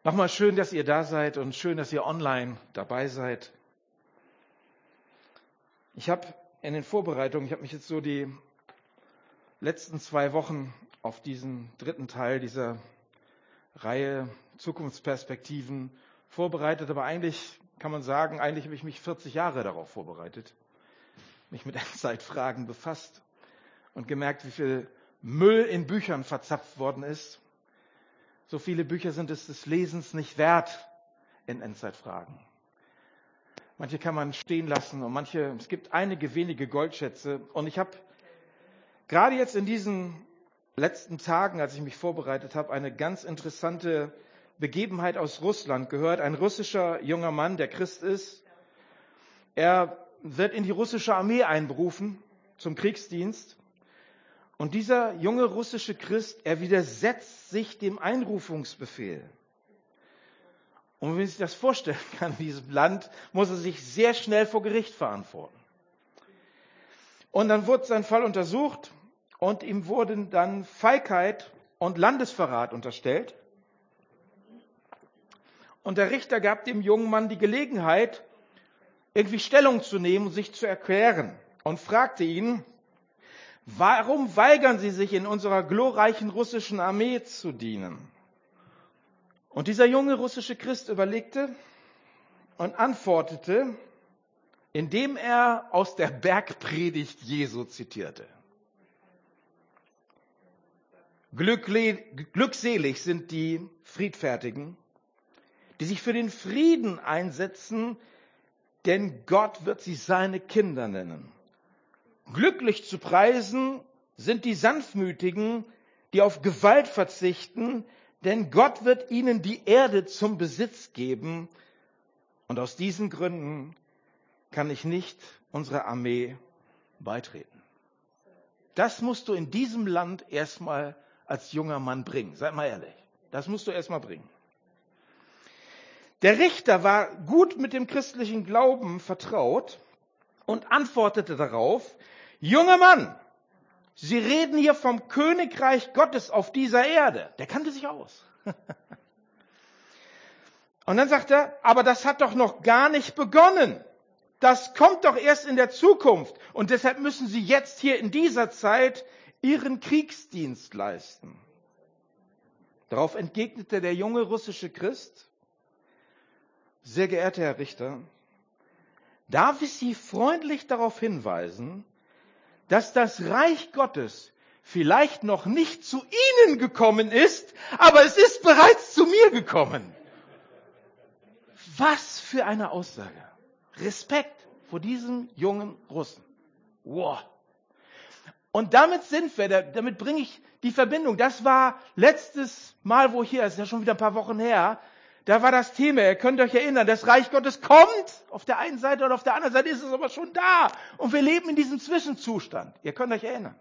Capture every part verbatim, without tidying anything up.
Nochmal schön, dass ihr da seid und schön, dass ihr online dabei seid. Ich habe in den Vorbereitungen, ich habe mich jetzt so die letzten zwei Wochen auf diesen dritten Teil dieser Reihe Zukunftsperspektiven vorbereitet, aber eigentlich kann man sagen, eigentlich habe ich mich vierzig Jahre darauf vorbereitet, mich mit Endzeitfragen befasst und gemerkt, wie viel Müll in Büchern verzapft worden ist. So viele Bücher sind es des Lesens nicht wert in Endzeitfragen. Manche kann man stehen lassen und manche, es gibt einige wenige Goldschätze. Und ich habe gerade jetzt in diesen letzten Tagen, als ich mich vorbereitet habe, eine ganz interessante Begebenheit aus Russland gehört. Ein russischer junger Mann, der Christ ist, er wird in die russische Armee einberufen zum Kriegsdienst. Und dieser junge russische Christ, er widersetzt sich dem Einrufungsbefehl. Und wenn man sich das vorstellen kann, in diesem Land, muss er sich sehr schnell vor Gericht verantworten. Und dann wurde sein Fall untersucht und ihm wurden dann Feigheit und Landesverrat unterstellt. Und der Richter gab dem jungen Mann die Gelegenheit, irgendwie Stellung zu nehmen und sich zu erklären und fragte ihn, warum weigern Sie sich, in unserer glorreichen russischen Armee zu dienen? Und dieser junge russische Christ überlegte und antwortete, indem er aus der Bergpredigt Jesu zitierte. Glückselig sind die Friedfertigen, die sich für den Frieden einsetzen, denn Gott wird sie seine Kinder nennen. Glücklich zu preisen sind die Sanftmütigen, die auf Gewalt verzichten, denn Gott wird ihnen die Erde zum Besitz geben. Und aus diesen Gründen kann ich nicht unserer Armee beitreten. Das musst du in diesem Land erstmal als junger Mann bringen. Seid mal ehrlich. Das musst du erstmal bringen. Der Richter war gut mit dem christlichen Glauben vertraut und antwortete darauf, junger Mann, Sie reden hier vom Königreich Gottes auf dieser Erde. Der kannte sich aus. Und dann sagt er, aber das hat doch noch gar nicht begonnen. Das kommt doch erst in der Zukunft. Und deshalb müssen Sie jetzt hier in dieser Zeit Ihren Kriegsdienst leisten. Darauf entgegnete der junge russische Christ, sehr geehrter Herr Richter, darf ich Sie freundlich darauf hinweisen, dass das Reich Gottes vielleicht noch nicht zu Ihnen gekommen ist, aber es ist bereits zu mir gekommen. Was für eine Aussage. Respekt vor diesem jungen Russen. Wow. Und damit sind wir, damit bringe ich die Verbindung. Das war letztes Mal, wo ich hier, das ist ja schon wieder ein paar Wochen her, da war das Thema, ihr könnt euch erinnern, das Reich Gottes kommt, auf der einen Seite und auf der anderen Seite ist es aber schon da. Und wir leben in diesem Zwischenzustand. Ihr könnt euch erinnern.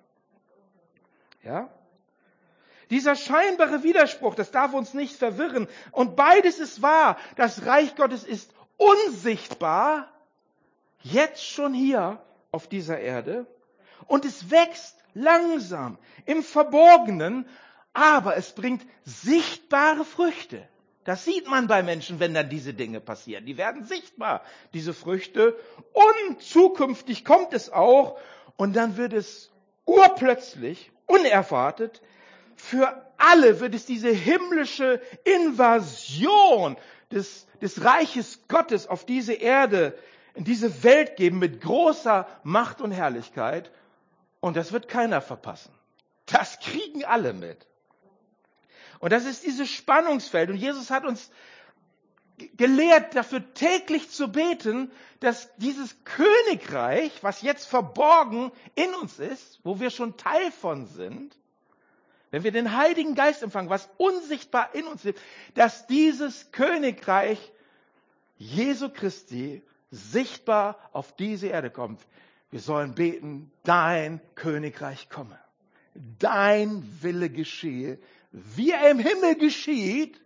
Ja? Dieser scheinbare Widerspruch, das darf uns nicht verwirren. Und beides ist wahr. Das Reich Gottes ist unsichtbar, jetzt schon hier auf dieser Erde. Und es wächst langsam im Verborgenen, aber es bringt sichtbare Früchte. Das sieht man bei Menschen, wenn dann diese Dinge passieren. Die werden sichtbar, diese Früchte. Und zukünftig kommt es auch. Und dann wird es urplötzlich, unerwartet, für alle wird es diese himmlische Invasion des, des Reiches Gottes auf diese Erde, in diese Welt geben mit großer Macht und Herrlichkeit. Und das wird keiner verpassen. Das kriegen alle mit. Und das ist dieses Spannungsfeld. Und Jesus hat uns gelehrt, dafür täglich zu beten, dass dieses Königreich, was jetzt verborgen in uns ist, wo wir schon Teil von sind, wenn wir den Heiligen Geist empfangen, was unsichtbar in uns lebt, dass dieses Königreich Jesu Christi sichtbar auf diese Erde kommt. Wir sollen beten, dein Königreich komme. Dein Wille geschehe, wie er im Himmel geschieht,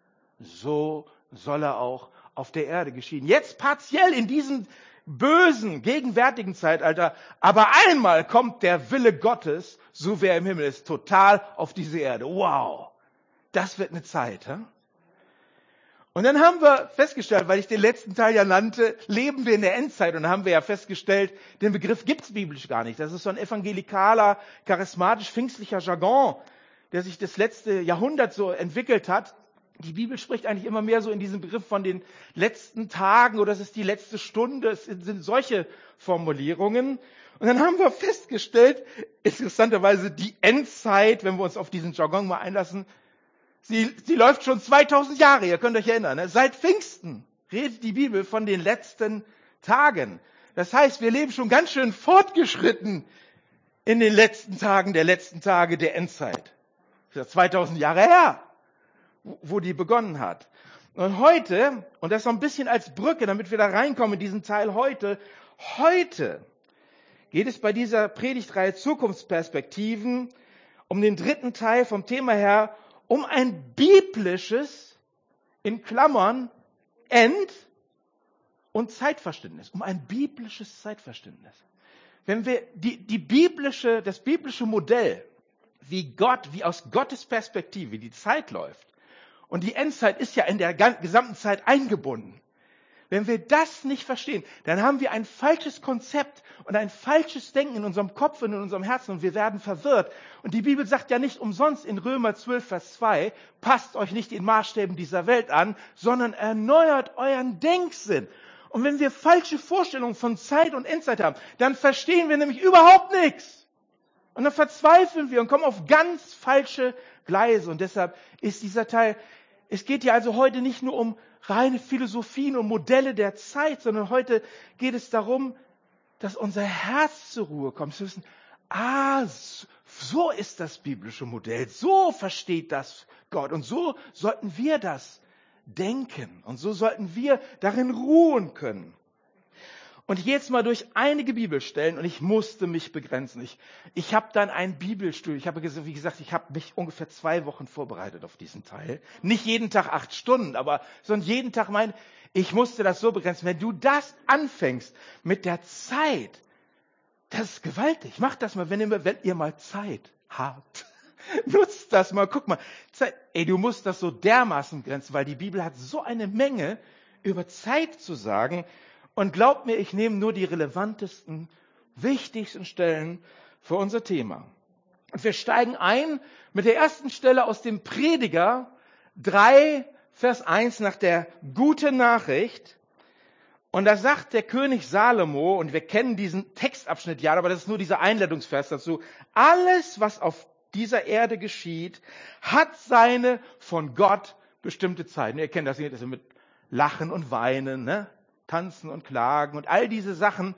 so soll er auch auf der Erde geschehen. Jetzt partiell in diesem bösen, gegenwärtigen Zeitalter, aber einmal kommt der Wille Gottes, so wie er im Himmel ist, total auf diese Erde. Wow, das wird eine Zeit. He? Und dann haben wir festgestellt, weil ich den letzten Teil ja nannte, leben wir in der Endzeit. Und dann haben wir ja festgestellt, den Begriff gibt es biblisch gar nicht. Das ist so ein evangelikaler, charismatisch-pfingstlicher Jargon, der sich das letzte Jahrhundert so entwickelt hat. Die Bibel spricht eigentlich immer mehr so in diesem Begriff von den letzten Tagen oder es ist die letzte Stunde. Es sind solche Formulierungen. Und dann haben wir festgestellt, interessanterweise die Endzeit, wenn wir uns auf diesen Jargon mal einlassen, sie, sie läuft schon zweitausend Jahre, ihr könnt euch erinnern. Ne? Seit Pfingsten redet die Bibel von den letzten Tagen. Das heißt, wir leben schon ganz schön fortgeschritten in den letzten Tagen der letzten Tage der Endzeit. Das ist zweitausend Jahre her, wo die begonnen hat. Und heute, und das so ein bisschen als Brücke, damit wir da reinkommen in diesen Teil heute, heute geht es bei dieser Predigtreihe Zukunftsperspektiven um den dritten Teil vom Thema her, um ein biblisches, in Klammern, End- und Zeitverständnis, um ein biblisches Zeitverständnis. Wenn wir die, die biblische, das biblische Modell, wie Gott, wie aus Gottes Perspektive die Zeit läuft, und die Endzeit ist ja in der gesamten Zeit eingebunden. Wenn wir das nicht verstehen, dann haben wir ein falsches Konzept und ein falsches Denken in unserem Kopf und in unserem Herzen und wir werden verwirrt. Und die Bibel sagt ja nicht umsonst in Römer zwölf, Vers zwei, passt euch nicht den Maßstäben dieser Welt an, sondern erneuert euren Denksinn. Und wenn wir falsche Vorstellungen von Zeit und Endzeit haben, dann verstehen wir nämlich überhaupt nichts. Und dann verzweifeln wir und kommen auf ganz falsche Gleise. Und deshalb ist dieser Teil, es geht ja also heute nicht nur um reine Philosophien und Modelle der Zeit, sondern heute geht es darum, dass unser Herz zur Ruhe kommt. Wir wissen, ah, so ist das biblische Modell, so versteht das Gott und so sollten wir das denken und so sollten wir darin ruhen können. Und jetzt mal durch einige Bibelstellen, und ich musste mich begrenzen. Ich, ich habe dann ein Bibelstudium, ich habe, wie gesagt, ich habe mich ungefähr zwei Wochen vorbereitet auf diesen Teil. Nicht jeden Tag acht Stunden, aber sondern jeden Tag mein, ich musste das so begrenzen. Wenn du das anfängst mit der Zeit, das ist gewaltig. Macht das mal, wenn ihr, wenn ihr mal Zeit habt. Nutzt das mal, guck mal. Zeit, ey, du musst das so dermaßen begrenzen, weil die Bibel hat so eine Menge über Zeit zu sagen. Und glaubt mir, ich nehme nur die relevantesten, wichtigsten Stellen für unser Thema. Und wir steigen ein mit der ersten Stelle aus dem Prediger drei, Vers eins nach der guten Nachricht. Und da sagt der König Salomo, und wir kennen diesen Textabschnitt ja, aber das ist nur dieser Einleitungsvers dazu, alles, was auf dieser Erde geschieht, hat seine von Gott bestimmte Zeit. Und ihr kennt das nicht, das ist mit Lachen und Weinen, ne? Tanzen und Klagen und all diese Sachen.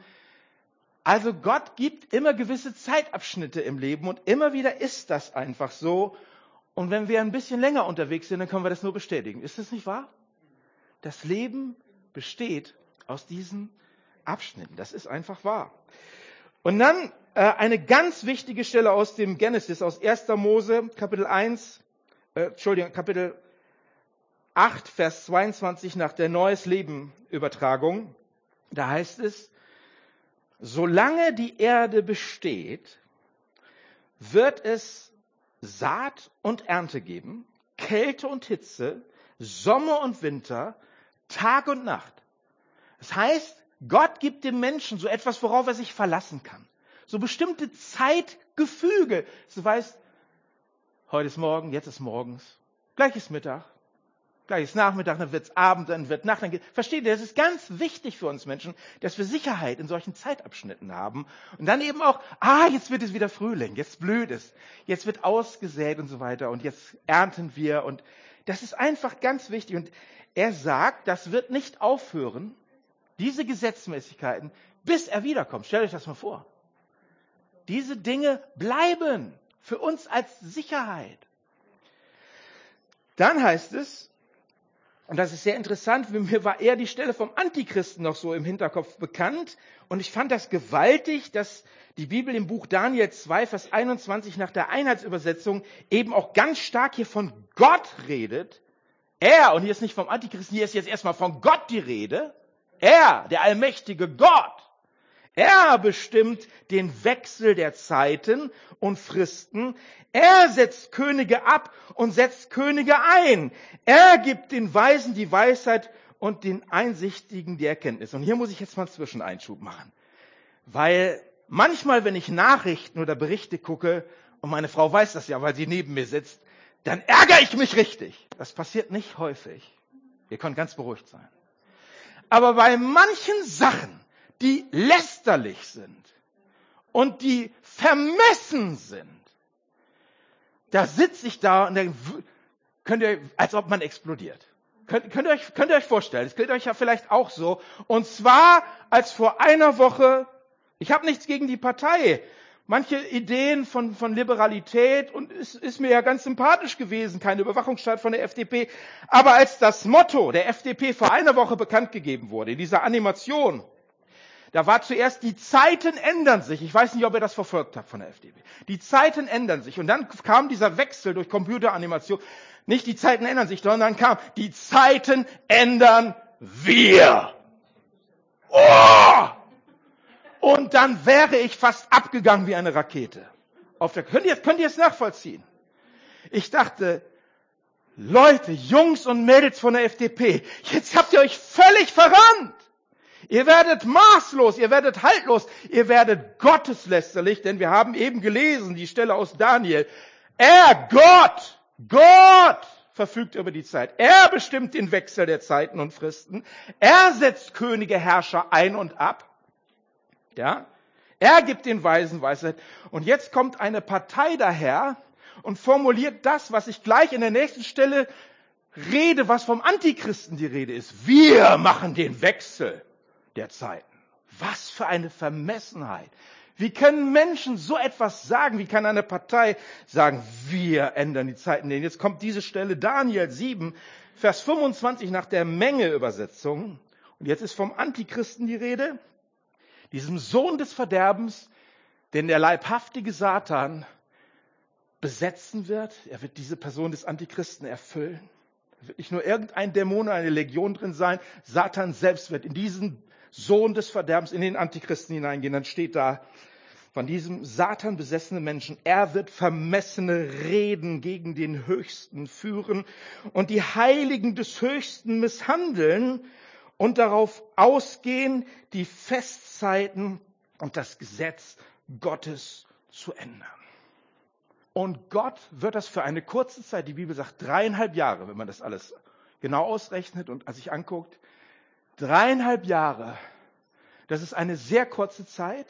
Also Gott gibt immer gewisse Zeitabschnitte im Leben und immer wieder ist das einfach so. Und wenn wir ein bisschen länger unterwegs sind, dann können wir das nur bestätigen. Ist das nicht wahr? Das Leben besteht aus diesen Abschnitten. Das ist einfach wahr. Und dann äh, eine ganz wichtige Stelle aus dem Genesis, aus erster Mose, Kapitel eins, äh, Entschuldigung, Kapitel acht, Vers zweiundzwanzig nach der Neues Leben Übertragung. Da heißt es, solange die Erde besteht, wird es Saat und Ernte geben, Kälte und Hitze, Sommer und Winter, Tag und Nacht. Das heißt, Gott gibt dem Menschen so etwas, worauf er sich verlassen kann. So bestimmte Zeitgefüge. Du weißt, heute ist Morgen, jetzt ist morgens, gleich ist Mittag. Gleich ist Nachmittag, dann wird's Abend, dann wird Nacht. Dann geht, versteht ihr, das ist ganz wichtig für uns Menschen, dass wir Sicherheit in solchen Zeitabschnitten haben. Und dann eben auch, ah, jetzt wird es wieder Frühling, jetzt blüht es, jetzt wird ausgesät und so weiter und jetzt ernten wir. Und das ist einfach ganz wichtig. Und er sagt, das wird nicht aufhören, diese Gesetzmäßigkeiten, bis er wiederkommt. Stellt euch das mal vor. Diese Dinge bleiben für uns als Sicherheit. Dann heißt es, und das ist sehr interessant, mir war eher die Stelle vom Antichristen noch so im Hinterkopf bekannt. Und ich fand das gewaltig, dass die Bibel im Buch Daniel zwei, Vers einundzwanzig nach der Einheitsübersetzung eben auch ganz stark hier von Gott redet. Er, und hier ist nicht vom Antichristen, hier ist jetzt erstmal von Gott die Rede. Er, der allmächtige Gott. Er bestimmt den Wechsel der Zeiten und Fristen. Er setzt Könige ab und setzt Könige ein. Er gibt den Weisen die Weisheit und den Einsichtigen die Erkenntnis. Und hier muss ich jetzt mal einen Zwischeneinschub machen. Weil manchmal, wenn ich Nachrichten oder Berichte gucke, und meine Frau weiß das ja, weil sie neben mir sitzt, dann ärgere ich mich richtig. Das passiert nicht häufig. Ihr könnt ganz beruhigt sein. Aber bei manchen Sachen, die lästerlich sind und die vermessen sind, da sitze ich da und denke, könnt ihr, als ob man explodiert. Könnt, könnt, ihr euch, könnt ihr euch vorstellen, das geht euch ja vielleicht auch so. Und zwar, als vor einer Woche, ich habe nichts gegen die Partei, manche Ideen von, von Liberalität und es ist mir ja ganz sympathisch gewesen, keine Überwachungsstaat von der F D P. Aber als das Motto der F D P vor einer Woche bekannt gegeben wurde, in dieser Animation, da war zuerst, die Zeiten ändern sich. Ich weiß nicht, ob ihr das verfolgt habt von der F D P. Die Zeiten ändern sich. Und dann kam dieser Wechsel durch Computeranimation. Nicht die Zeiten ändern sich, sondern kam, die Zeiten ändern wir. Oh! Und dann wäre ich fast abgegangen wie eine Rakete. Auf der, könnt ihr, könnt ihr es nachvollziehen? Ich dachte, Leute, Jungs und Mädels von der F D P, jetzt habt ihr euch völlig verrannt. Ihr werdet maßlos, ihr werdet haltlos, ihr werdet gotteslästerlich, denn wir haben eben gelesen, die Stelle aus Daniel. Er, Gott, Gott verfügt über die Zeit. Er bestimmt den Wechsel der Zeiten und Fristen. Er setzt Könige, Herrscher ein und ab. Ja? Er gibt den Weisen Weisheit. Und jetzt kommt eine Partei daher und formuliert das, was ich gleich in der nächsten Stelle rede, was vom Antichristen die Rede ist. Wir machen den Wechsel der Zeiten. Was für eine Vermessenheit. Wie können Menschen so etwas sagen? Wie kann eine Partei sagen, wir ändern die Zeiten? Denn jetzt kommt diese Stelle, Daniel sieben, Vers fünfundzwanzig nach der Menge-Übersetzung. Und jetzt ist vom Antichristen die Rede, diesem Sohn des Verderbens, den der leibhaftige Satan besetzen wird. Er wird diese Person des Antichristen erfüllen. Es wird nicht nur irgendein Dämon, eine Legion drin sein. Satan selbst wird in diesen Sohn des Verderbens, in den Antichristen hineingehen. Dann steht da, von diesem Satan besessenen Menschen, er wird vermessene Reden gegen den Höchsten führen und die Heiligen des Höchsten misshandeln und darauf ausgehen, die Festzeiten und das Gesetz Gottes zu ändern. Und Gott wird das für eine kurze Zeit, die Bibel sagt dreieinhalb Jahre, wenn man das alles genau ausrechnet und sich anguckt, dreieinhalb Jahre, das ist eine sehr kurze Zeit,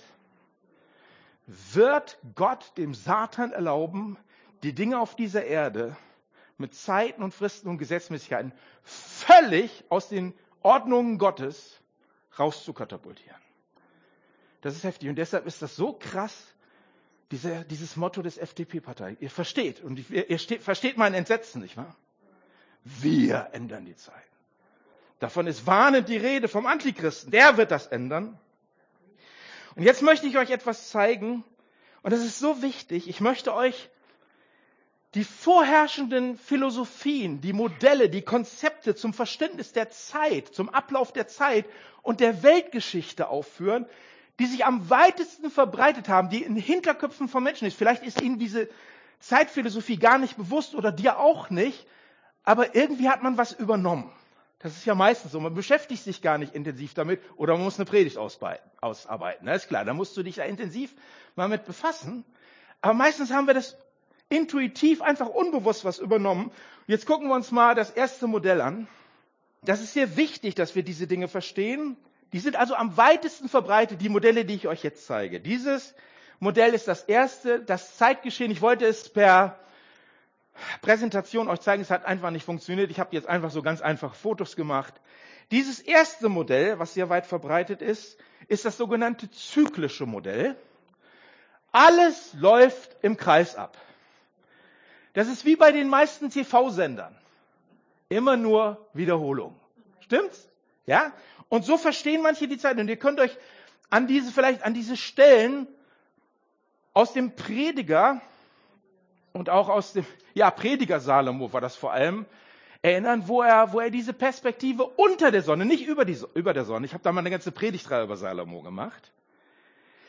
wird Gott dem Satan erlauben, die Dinge auf dieser Erde mit Zeiten und Fristen und Gesetzmäßigkeiten völlig aus den Ordnungen Gottes rauszukatapultieren. Das ist heftig und deshalb ist das so krass, diese, dieses Motto des F D P-Partei. Ihr versteht und ihr, ihr steht, versteht mein Entsetzen, nicht wahr? Wir ändern die Zeiten. Davon ist warnend die Rede vom Antichristen. Der wird das ändern. Und jetzt möchte ich euch etwas zeigen. Und das ist so wichtig. Ich möchte euch die vorherrschenden Philosophien, die Modelle, die Konzepte zum Verständnis der Zeit, zum Ablauf der Zeit und der Weltgeschichte aufführen, die sich am weitesten verbreitet haben, die in Hinterköpfen von Menschen ist. Vielleicht ist ihnen diese Zeitphilosophie gar nicht bewusst oder dir auch nicht, aber irgendwie hat man was übernommen. Das ist ja meistens so. Man beschäftigt sich gar nicht intensiv damit oder man muss eine Predigt ausarbeiten. Das ist klar, da musst du dich da intensiv mal mit befassen. Aber meistens haben wir das intuitiv, einfach unbewusst was übernommen. Jetzt gucken wir uns mal das erste Modell an. Das ist sehr wichtig, dass wir diese Dinge verstehen. Die sind also am weitesten verbreitet, die Modelle, die ich euch jetzt zeige. Dieses Modell ist das erste, das Zeitgeschehen. Ich wollte es per Präsentation euch zeigen, es hat einfach nicht funktioniert. Ich habe jetzt einfach so ganz einfache Fotos gemacht. Dieses erste Modell, was sehr weit verbreitet ist, ist das sogenannte zyklische Modell. Alles läuft im Kreis ab. Das ist wie bei den meisten T V-Sendern. Immer nur Wiederholung. Stimmt's? Ja? Und so verstehen manche die Zeit. Und ihr könnt euch an diese, vielleicht an diese Stellen aus dem Prediger und auch aus dem, ja, Prediger Salomo war das vor allem, erinnern, wo er, wo er diese Perspektive unter der Sonne, nicht über die, über der Sonne, ich habe da mal eine ganze Predigtreihe über Salomo gemacht,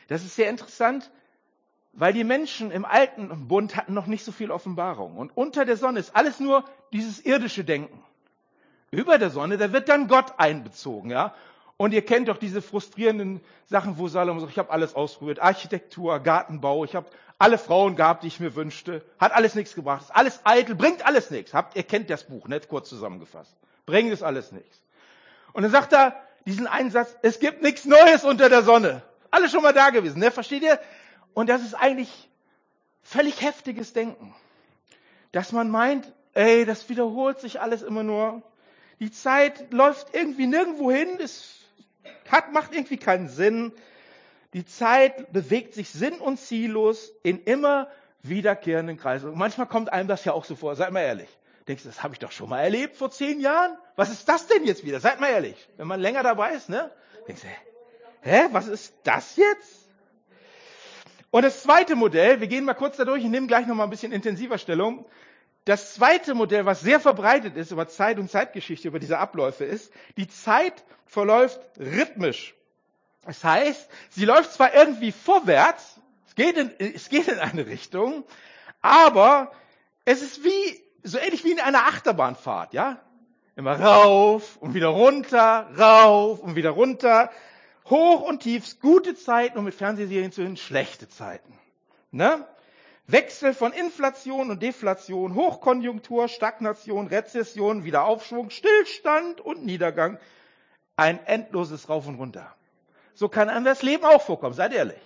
Das ist sehr interessant, weil die Menschen im alten Bund hatten noch nicht so viel Offenbarung. Und unter der Sonne ist alles nur dieses irdische Denken. Über der Sonne, da wird dann Gott einbezogen, ja. Und ihr kennt doch diese frustrierenden Sachen, wo Salomo sagt, ich habe alles ausprobiert, Architektur, Gartenbau, ich habe alle Frauen gehabt, die ich mir wünschte, hat alles nichts gebracht, ist alles eitel, bringt alles nichts. Habt, ihr kennt das Buch, nicht kurz zusammengefasst. Bringt es alles nichts. Und dann sagt er diesen einen Satz, es gibt nichts Neues unter der Sonne. Alles schon mal da gewesen, ne? Versteht ihr? Und das ist eigentlich völlig heftiges Denken. Dass man meint, ey, das wiederholt sich alles immer nur. Die Zeit läuft irgendwie nirgendwo hin, es hat, macht irgendwie keinen Sinn. Die Zeit bewegt sich sinn- und ziellos in immer wiederkehrenden Kreisen. Und manchmal kommt einem das ja auch so vor, seid mal ehrlich. Denkst du, das habe ich doch schon mal erlebt vor zehn Jahren? Was ist das denn jetzt wieder? Seid mal ehrlich. Wenn man länger dabei ist, ne? Denkst du, hä, was ist das jetzt? Und das zweite Modell, wir gehen mal kurz da durch, ich nehme gleich noch mal ein bisschen intensiver Stellung. Das zweite Modell, was sehr verbreitet ist über Zeit und Zeitgeschichte, über diese Abläufe ist, die Zeit verläuft rhythmisch. Das heißt, sie läuft zwar irgendwie vorwärts, es geht in, es geht in eine Richtung, aber es ist wie, so ähnlich wie in einer Achterbahnfahrt, ja? Immer rauf und wieder runter, rauf und wieder runter, hoch und tief, gute Zeiten und mit Fernsehserien zu hin schlechte Zeiten, ne? Wechsel von Inflation und Deflation, Hochkonjunktur, Stagnation, Rezession, Wiederaufschwung, Stillstand und Niedergang. Ein endloses Rauf und Runter. So kann einem das Leben auch vorkommen, seid ehrlich.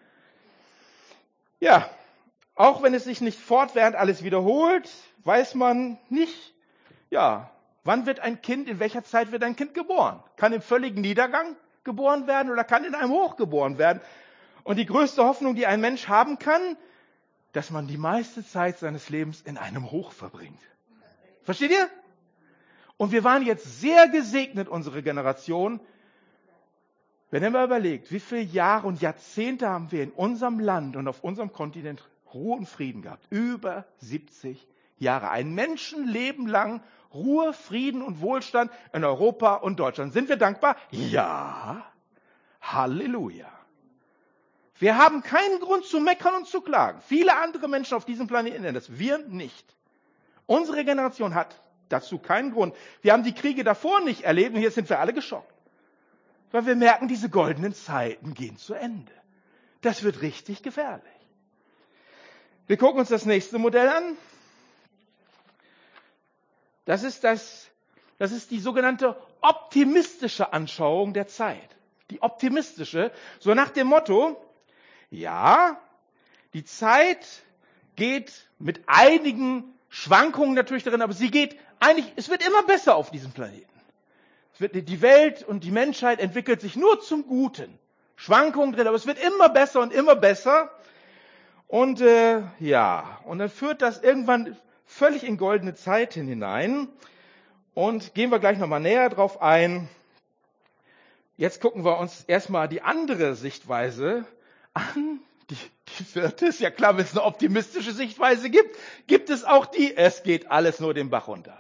Ja, auch wenn es sich nicht fortwährend alles wiederholt, weiß man nicht, ja, wann wird ein Kind, in welcher Zeit wird ein Kind geboren? Kann im völligen Niedergang geboren werden oder kann in einem Hoch geboren werden? Und die größte Hoffnung, die ein Mensch haben kann, dass man die meiste Zeit seines Lebens in einem Hoch verbringt. Versteht ihr? Und wir waren jetzt sehr gesegnet, unsere Generation. Wenn ihr mal überlegt, wie viele Jahre und Jahrzehnte haben wir in unserem Land und auf unserem Kontinent Ruhe und Frieden gehabt. Über siebzig Jahre. Ein Menschenleben lang Ruhe, Frieden und Wohlstand in Europa und Deutschland. Sind wir dankbar? Ja. Halleluja. Wir haben keinen Grund zu meckern und zu klagen. Viele andere Menschen auf diesem Planeten nennen das. Wir nicht. Unsere Generation hat dazu keinen Grund. Wir haben die Kriege davor nicht erlebt und jetzt sind wir alle geschockt. Weil wir merken, diese goldenen Zeiten gehen zu Ende. Das wird richtig gefährlich. Wir gucken uns das nächste Modell an. Das ist das, das ist die sogenannte optimistische Anschauung der Zeit. Die optimistische, so nach dem Motto, ja, die Zeit geht mit einigen Schwankungen natürlich darin, aber sie geht eigentlich, es wird immer besser auf diesem Planeten. Es wird, die Welt und die Menschheit entwickelt sich nur zum Guten. Schwankungen drin, aber es wird immer besser und immer besser. Und äh, ja, und dann führt das irgendwann völlig in goldene Zeiten hinein. Und gehen wir gleich nochmal näher drauf ein. Jetzt gucken wir uns erstmal die andere Sichtweise an. Die, die vierte ist ja klar, wenn es eine optimistische Sichtweise gibt, gibt es auch die, es geht alles nur den Bach runter.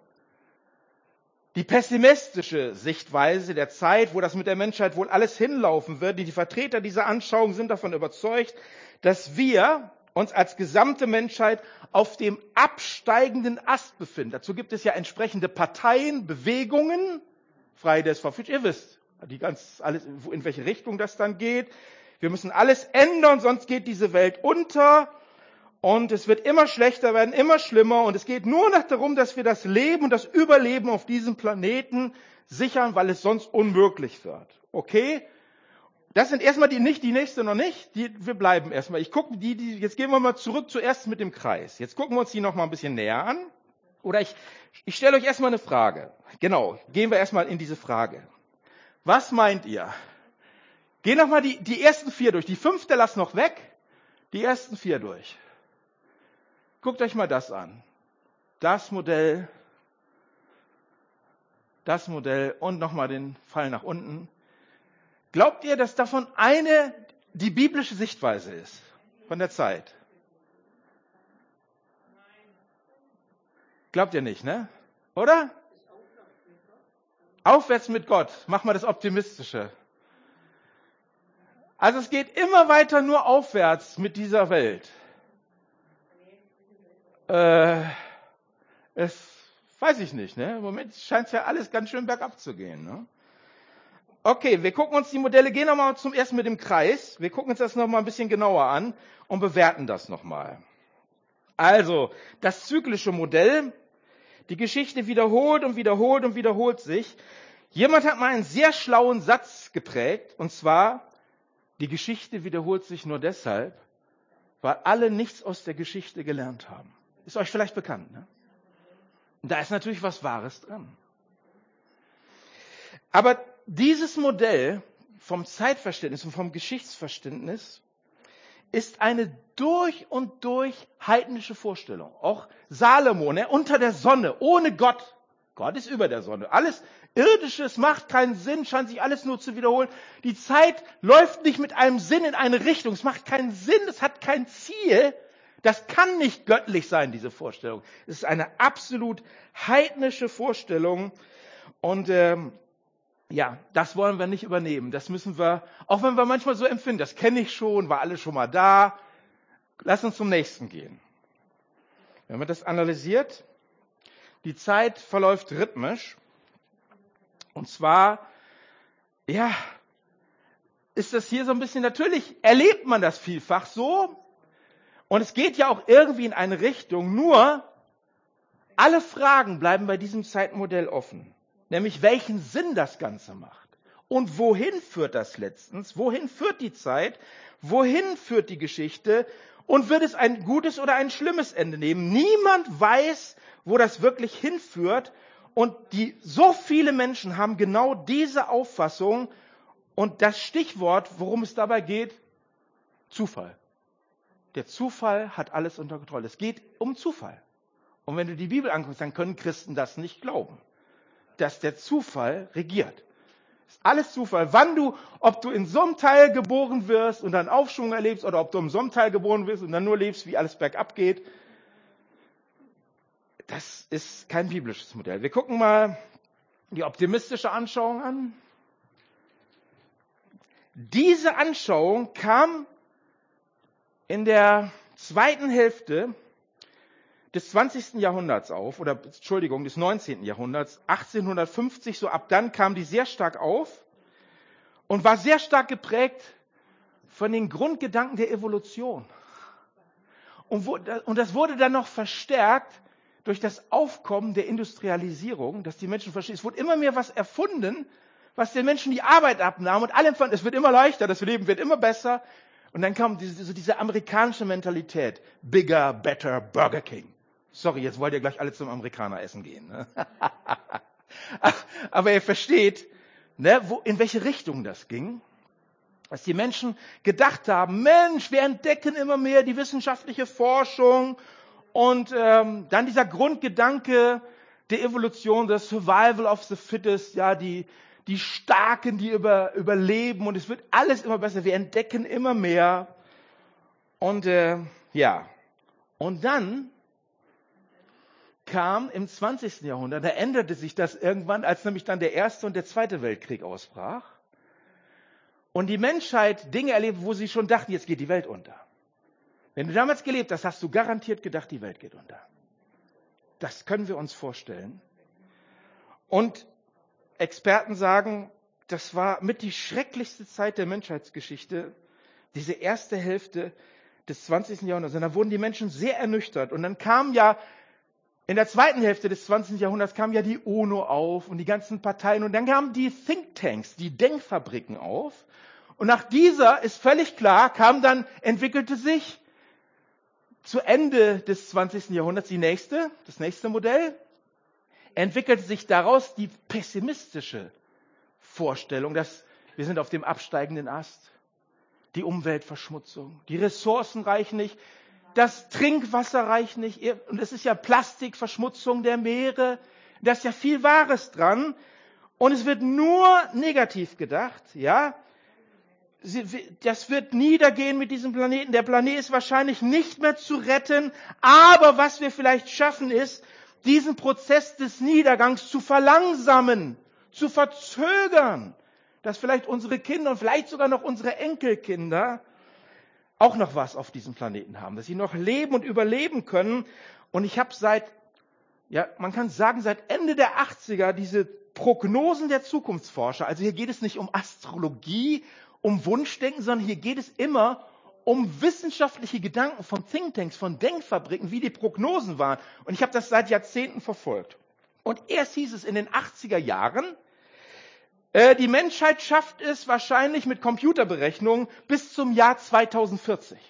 Die pessimistische Sichtweise der Zeit, wo das mit der Menschheit wohl alles hinlaufen wird, die, die Vertreter dieser Anschauung sind davon überzeugt, dass wir uns als gesamte Menschheit auf dem absteigenden Ast befinden. Dazu gibt es ja entsprechende Parteien, Bewegungen, Fridays for Future, ihr wisst, die ganz, alles, in welche Richtung das dann geht. Wir müssen alles ändern, sonst geht diese Welt unter und es wird immer schlechter werden, immer schlimmer und es geht nur noch darum, dass wir das Leben und das Überleben auf diesem Planeten sichern, weil es sonst unmöglich wird. Okay? Das sind erstmal die nicht, die nächste noch nicht, die, wir bleiben erstmal. Ich gucke die, die, jetzt gehen wir mal zurück zuerst mit dem Kreis. Jetzt gucken wir uns die noch mal ein bisschen näher an. Oder ich, ich stelle euch erstmal eine Frage. Genau, gehen wir erstmal in diese Frage. Was meint ihr? Geh noch mal die, die ersten vier durch. Die fünfte lass noch weg. Die ersten vier durch. Guckt euch mal das an. Das Modell, das Modell und nochmal den Pfeil nach unten. Glaubt ihr, dass davon eine die biblische Sichtweise ist? Von der Zeit? Glaubt ihr nicht, ne? Oder? Aufwärts mit Gott. Mach mal das Optimistische. Also es geht immer weiter nur aufwärts mit dieser Welt. Äh, es weiß ich nicht, ne? Im Moment scheint es ja alles ganz schön bergab zu gehen, ne? Okay, wir gucken uns die Modelle, gehen nochmal zum ersten mit dem Kreis. Wir gucken uns das nochmal ein bisschen genauer an und bewerten das nochmal. Also, das zyklische Modell, die Geschichte wiederholt und wiederholt und wiederholt sich. Jemand hat mal einen sehr schlauen Satz geprägt, und zwar, die Geschichte wiederholt sich nur deshalb, weil alle nichts aus der Geschichte gelernt haben. Ist euch vielleicht bekannt, ne? Und da ist natürlich was Wahres dran. Aber dieses Modell vom Zeitverständnis und vom Geschichtsverständnis ist eine durch und durch heidnische Vorstellung. Auch Salomo, ne, unter der Sonne, ohne Gott. Gott ist über der Sonne. Alles Irdisches macht keinen Sinn, scheint sich alles nur zu wiederholen. Die Zeit läuft nicht mit einem Sinn in eine Richtung. Es macht keinen Sinn, es hat kein Ziel. Das kann nicht göttlich sein, diese Vorstellung. Es ist eine absolut heidnische Vorstellung. Und ähm, ja, das wollen wir nicht übernehmen. Das müssen wir, auch wenn wir manchmal so empfinden, das kenne ich schon, war alles schon mal da. Lass uns zum nächsten gehen. Wenn man das analysiert, die Zeit verläuft rhythmisch. Und zwar, ja, ist das hier so ein bisschen, natürlich erlebt man das vielfach so. Und es geht ja auch irgendwie in eine Richtung. Nur, alle Fragen bleiben bei diesem Zeitmodell offen. Nämlich, welchen Sinn das Ganze macht. Und wohin führt das letztens? Wohin führt die Zeit? Wohin führt die Geschichte? Und wird es ein gutes oder ein schlimmes Ende nehmen? Niemand weiß, wo das wirklich hinführt. Und die, so viele Menschen haben genau diese Auffassung. Und das Stichwort, worum es dabei geht, Zufall. Der Zufall hat alles unter Kontrolle. Es geht um Zufall. Und wenn du die Bibel anguckst, dann können Christen das nicht glauben, dass der Zufall regiert. Ist alles Zufall. Wann du, ob du in so einem Teil geboren wirst und dann Aufschwung erlebst, oder ob du in so einem Teil geboren wirst und dann nur lebst, wie alles bergab geht, das ist kein biblisches Modell. Wir gucken mal die optimistische Anschauung an. Diese Anschauung kam in der zweiten Hälfte des zwanzigsten Jahrhunderts auf, oder Entschuldigung, des neunzehnten Jahrhunderts, achtzehnhundertfünfzig, so ab dann kam die sehr stark auf und war sehr stark geprägt von den Grundgedanken der Evolution. Und, wo, und das wurde dann noch verstärkt durch das Aufkommen der Industrialisierung, dass die Menschen verstehen, es wurde immer mehr was erfunden, was den Menschen die Arbeit abnahm und alle empfanden, es wird immer leichter, das Leben wird immer besser. Und dann kam diese, so diese amerikanische Mentalität. Bigger, better, Burger King. Sorry, jetzt wollt ihr gleich alle zum Amerikaner essen gehen. Ne? Aber ihr versteht, ne, wo, in welche Richtung das ging. Dass die Menschen gedacht haben, Mensch, wir entdecken immer mehr die wissenschaftliche Forschung. Und ähm, dann dieser Grundgedanke der Evolution, das Survival of the Fittest, ja, die die Starken, die über, überleben, und es wird alles immer besser. Wir entdecken immer mehr. Und äh, ja, und dann kam im zwanzigsten Jahrhundert, da änderte sich das irgendwann, als nämlich dann der Erste und der Zweite Weltkrieg ausbrach. Und die Menschheit Dinge erlebt, wo sie schon dachten, jetzt geht die Welt unter. Wenn du damals gelebt hast, hast du garantiert gedacht, die Welt geht unter. Das können wir uns vorstellen. Und Experten sagen, das war mit die schrecklichste Zeit der Menschheitsgeschichte, diese erste Hälfte des zwanzigsten Jahrhunderts. Und da wurden die Menschen sehr ernüchtert. Und dann kam ja, in der zweiten Hälfte des zwanzigsten Jahrhunderts kam ja die UNO auf und die ganzen Parteien. Und dann kamen die Thinktanks, die Denkfabriken auf. Und nach dieser, ist völlig klar, kam dann, entwickelte sich zu Ende des zwanzigsten Jahrhunderts die nächste, das nächste Modell. Entwickelte sich daraus die pessimistische Vorstellung, dass wir sind auf dem absteigenden Ast. Die Umweltverschmutzung, die Ressourcen reichen nicht, das Trinkwasser reicht nicht. Und es ist ja Plastikverschmutzung der Meere. Da ist ja viel Wahres dran. Und es wird nur negativ gedacht, ja. Das wird niedergehen mit diesem Planeten. Der Planet ist wahrscheinlich nicht mehr zu retten. Aber was wir vielleicht schaffen ist, diesen Prozess des Niedergangs zu verlangsamen, zu verzögern. dass vielleicht unsere Kinder und vielleicht sogar noch unsere Enkelkinder auch noch was auf diesem Planeten haben, dass sie noch leben und überleben können. Und ich habe seit, ja, man kann sagen, seit Ende der achtziger diese Prognosen der Zukunftsforscher, also hier geht es nicht um Astrologie, um Wunschdenken, sondern hier geht es immer um wissenschaftliche Gedanken von Thinktanks, von Denkfabriken, wie die Prognosen waren. Und ich habe das seit Jahrzehnten verfolgt. Und erst hieß es in den achtziger Jahren, äh, die Menschheit schafft es wahrscheinlich mit Computerberechnungen bis zum Jahr zweitausendvierzig.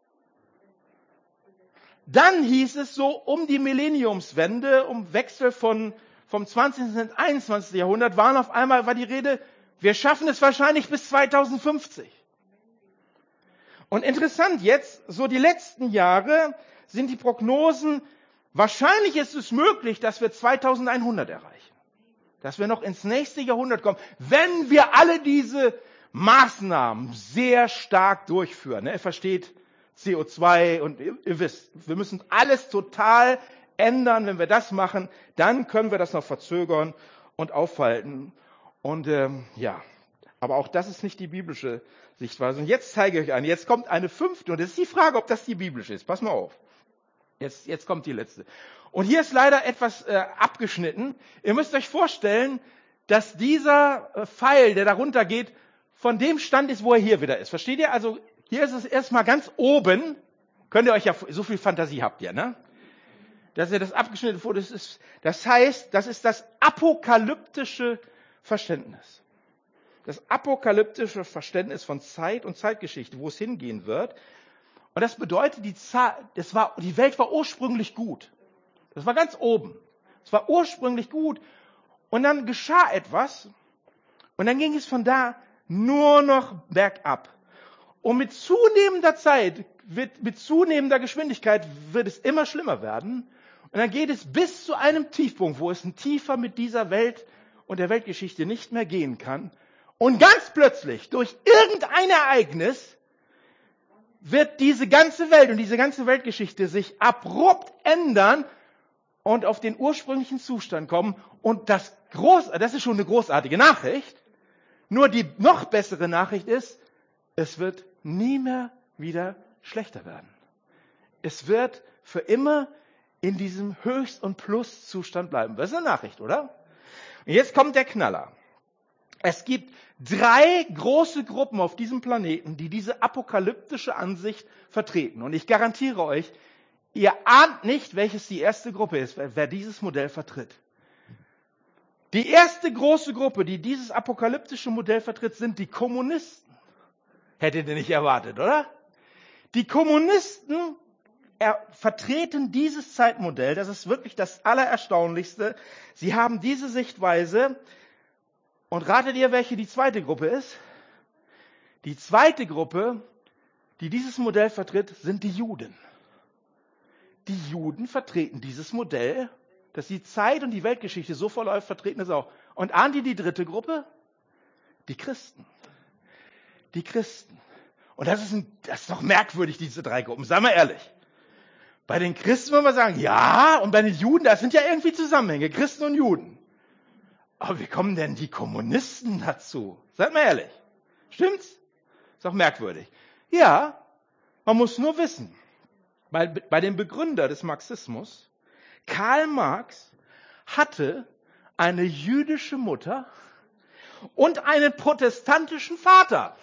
Dann hieß es so um die Millenniumswende, um Wechsel von, vom zwanzigsten ins einundzwanzigsten Jahrhundert, waren auf einmal, war die Rede, wir schaffen es wahrscheinlich bis zweitausendfünfzig. Und interessant jetzt, so die letzten Jahre sind die Prognosen, wahrscheinlich ist es möglich, dass wir zweitausendeinhundert erreichen. Dass wir noch ins nächste Jahrhundert kommen, wenn wir alle diese Maßnahmen sehr stark durchführen. Ihr versteht C O zwei und ihr, ihr wisst, wir müssen alles total ändern. Wenn wir das machen, dann können wir das noch verzögern und aufhalten. Und ähm, ja, aber auch das ist nicht die biblische Sichtweise. Und jetzt zeige ich euch eine. Jetzt kommt eine fünfte. Und das ist die Frage, ob das die biblische ist. Pass mal auf. Jetzt, jetzt kommt die letzte. Und hier ist leider etwas äh, abgeschnitten. Ihr müsst euch vorstellen, dass dieser äh, Pfeil, der darunter geht, von dem Stand ist, wo er hier wieder ist. Versteht ihr? Also hier ist es erstmal ganz oben. Könnt ihr euch ja, so viel Fantasie habt ihr, ne? Dass ihr das abgeschnitten wurde. Das ist, das heißt, das ist das apokalyptische Verständnis. Das apokalyptische Verständnis von Zeit und Zeitgeschichte, wo es hingehen wird. Und das bedeutet, die, Zeit, das war, die Welt war ursprünglich gut. Das war ganz oben. Es war ursprünglich gut. Und dann geschah etwas. Und dann ging es von da nur noch bergab. Und mit zunehmender Zeit, wird, mit zunehmender Geschwindigkeit wird es immer schlimmer werden. Und dann geht es bis zu einem Tiefpunkt, wo es tiefer mit dieser Welt und der Weltgeschichte nicht mehr gehen kann. Und ganz plötzlich, durch irgendein Ereignis, wird diese ganze Welt und diese ganze Weltgeschichte sich abrupt ändern und auf den ursprünglichen Zustand kommen. Und das, groß, das ist schon eine großartige Nachricht. Nur die noch bessere Nachricht ist, es wird nie mehr wieder schlechter werden. Es wird für immer in diesem Höchst- und Plus-Zustand bleiben. Das ist eine Nachricht, oder? Und jetzt kommt der Knaller. Es gibt drei große Gruppen auf diesem Planeten, die diese apokalyptische Ansicht vertreten. Und ich garantiere euch, ihr ahnt nicht, welches die erste Gruppe ist, wer dieses Modell vertritt. Die erste große Gruppe, die dieses apokalyptische Modell vertritt, sind die Kommunisten. Hättet ihr nicht erwartet, oder? Die Kommunisten er, vertreten dieses Zeitmodell. Das ist wirklich das Allererstaunlichste. Sie haben diese Sichtweise. Und ratet ihr, welche die zweite Gruppe ist? Die zweite Gruppe, die dieses Modell vertritt, sind die Juden. Die Juden vertreten dieses Modell, dass die Zeit und die Weltgeschichte so verläuft, vertreten es auch. Und ahnt ihr die dritte Gruppe? Die Christen. Die Christen. Und das ist, ein, das ist doch merkwürdig, diese drei Gruppen. Seien wir ehrlich. Bei den Christen wollen wir sagen, ja, und bei den Juden, das sind ja irgendwie Zusammenhänge, Christen und Juden. Aber wie kommen denn die Kommunisten dazu? Seid mal ehrlich. Stimmt's? Ist doch merkwürdig. Ja, man muss nur wissen, bei, bei dem Begründer des Marxismus, Karl Marx, hatte eine jüdische Mutter und einen protestantischen Vater.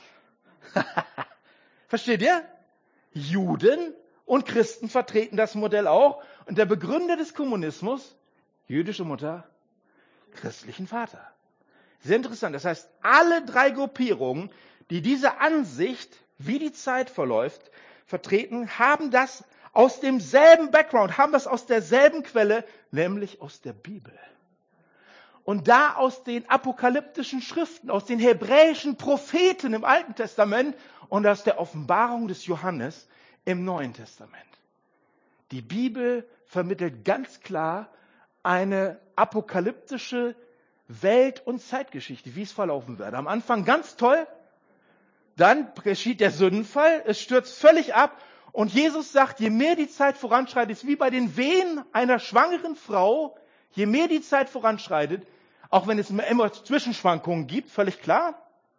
Versteht ihr? Juden und Christen vertreten das Modell auch. Und der Begründer des Kommunismus, jüdische Mutter, christlichen Vater. Sehr interessant. Das heißt, alle drei Gruppierungen, die diese Ansicht, wie die Zeit verläuft, vertreten, haben das aus demselben Background, haben das aus derselben Quelle, nämlich aus der Bibel. Und da aus den apokalyptischen Schriften, aus den hebräischen Propheten im Alten Testament und aus der Offenbarung des Johannes im Neuen Testament. Die Bibel vermittelt ganz klar eine apokalyptische Welt- und Zeitgeschichte, wie es verlaufen wird. Am Anfang ganz toll, dann geschieht der Sündenfall, es stürzt völlig ab und Jesus sagt, je mehr die Zeit voranschreitet, ist wie bei den Wehen einer schwangeren Frau, je mehr die Zeit voranschreitet, auch wenn es immer Zwischenschwankungen gibt, völlig klar,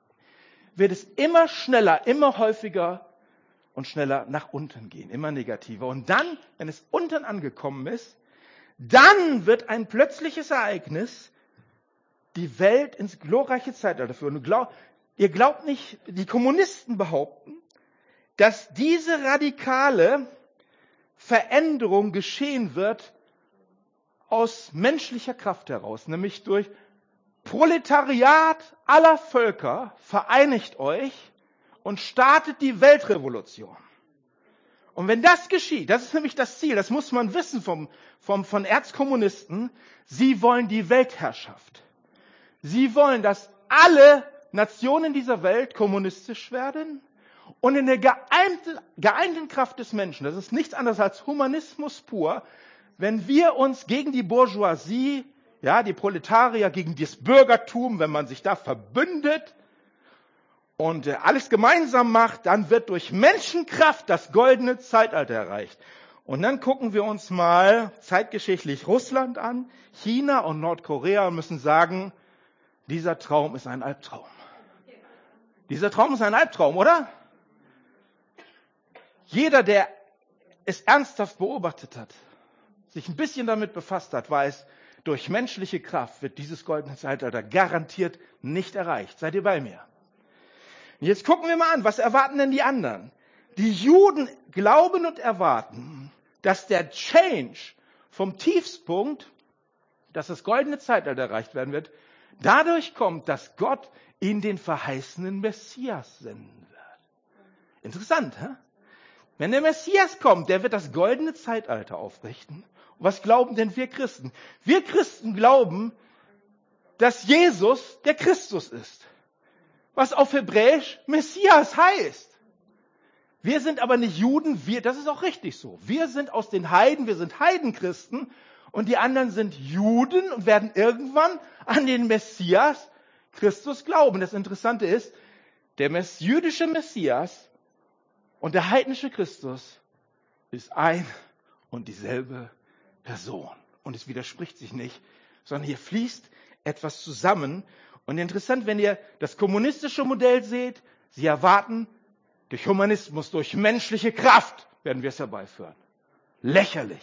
wird es immer schneller, immer häufiger und schneller nach unten gehen, immer negativer. Und dann, wenn es unten angekommen ist, dann wird ein plötzliches Ereignis die Welt ins glorreiche Zeitalter führen. Und glaub, ihr glaubt nicht, die Kommunisten behaupten, dass diese radikale Veränderung geschehen wird aus menschlicher Kraft heraus, nämlich durch Proletariat aller Völker, vereinigt euch und startet die Weltrevolution. Und wenn das geschieht, das ist nämlich das Ziel, das muss man wissen vom, vom, von Erzkommunisten, sie wollen die Weltherrschaft. Sie wollen, dass alle Nationen dieser Welt kommunistisch werden und in der geeinten, geeinten Kraft des Menschen, das ist nichts anderes als Humanismus pur, wenn wir uns gegen die Bourgeoisie, ja, die Proletarier, gegen das Bürgertum, wenn man sich da verbündet und äh, alles gemeinsam macht, dann wird durch Menschenkraft das goldene Zeitalter erreicht. Und dann gucken wir uns mal zeitgeschichtlich Russland an, China und Nordkorea und müssen sagen, dieser Traum ist ein Albtraum. Dieser Traum ist ein Albtraum, oder? Jeder, der es ernsthaft beobachtet hat, sich ein bisschen damit befasst hat, weiß, durch menschliche Kraft wird dieses goldene Zeitalter garantiert nicht erreicht. Seid ihr bei mir? Und jetzt gucken wir mal an, was erwarten denn die anderen? Die Juden glauben und erwarten, dass der Change vom Tiefspunkt, dass das goldene Zeitalter erreicht werden wird, dadurch kommt, dass Gott ihnen den verheißenen Messias senden wird. Interessant, hä? Wenn der Messias kommt, der wird das goldene Zeitalter aufrichten. Und was glauben denn wir Christen? Wir Christen glauben, dass Jesus der Christus ist. Was auf Hebräisch Messias heißt. Wir sind aber nicht Juden, wir, das ist auch richtig so. Wir sind aus den Heiden, wir sind Heidenchristen und die anderen sind Juden und werden irgendwann an den Messias Christus glauben. Das Interessante ist, der mess- jüdische Messias und der heidnische Christus ist ein und dieselbe Person. Und es widerspricht sich nicht, sondern hier fließt etwas zusammen. Und interessant, wenn ihr das kommunistische Modell seht, sie erwarten, durch Humanismus, durch menschliche Kraft werden wir es herbeiführen. Lächerlich.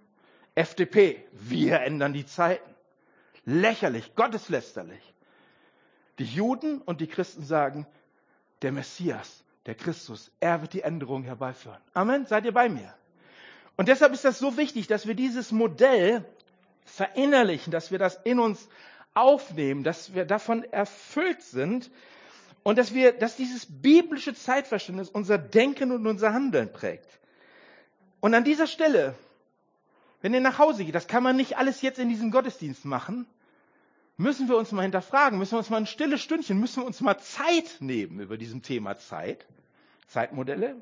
F D P, wir ändern die Zeiten. Lächerlich, gotteslästerlich. Die Juden und die Christen sagen, der Messias, der Christus, er wird die Änderung herbeiführen. Amen, seid ihr bei mir? Und deshalb ist das so wichtig, dass wir dieses Modell verinnerlichen, dass wir das in uns aufnehmen, dass wir davon erfüllt sind und dass wir, dass dieses biblische Zeitverständnis unser Denken und unser Handeln prägt. Und an dieser Stelle, wenn ihr nach Hause geht, das kann man nicht alles jetzt in diesem Gottesdienst machen, müssen wir uns mal hinterfragen, müssen wir uns mal ein stilles Stündchen, müssen wir uns mal Zeit nehmen über diesem Thema Zeit, Zeitmodelle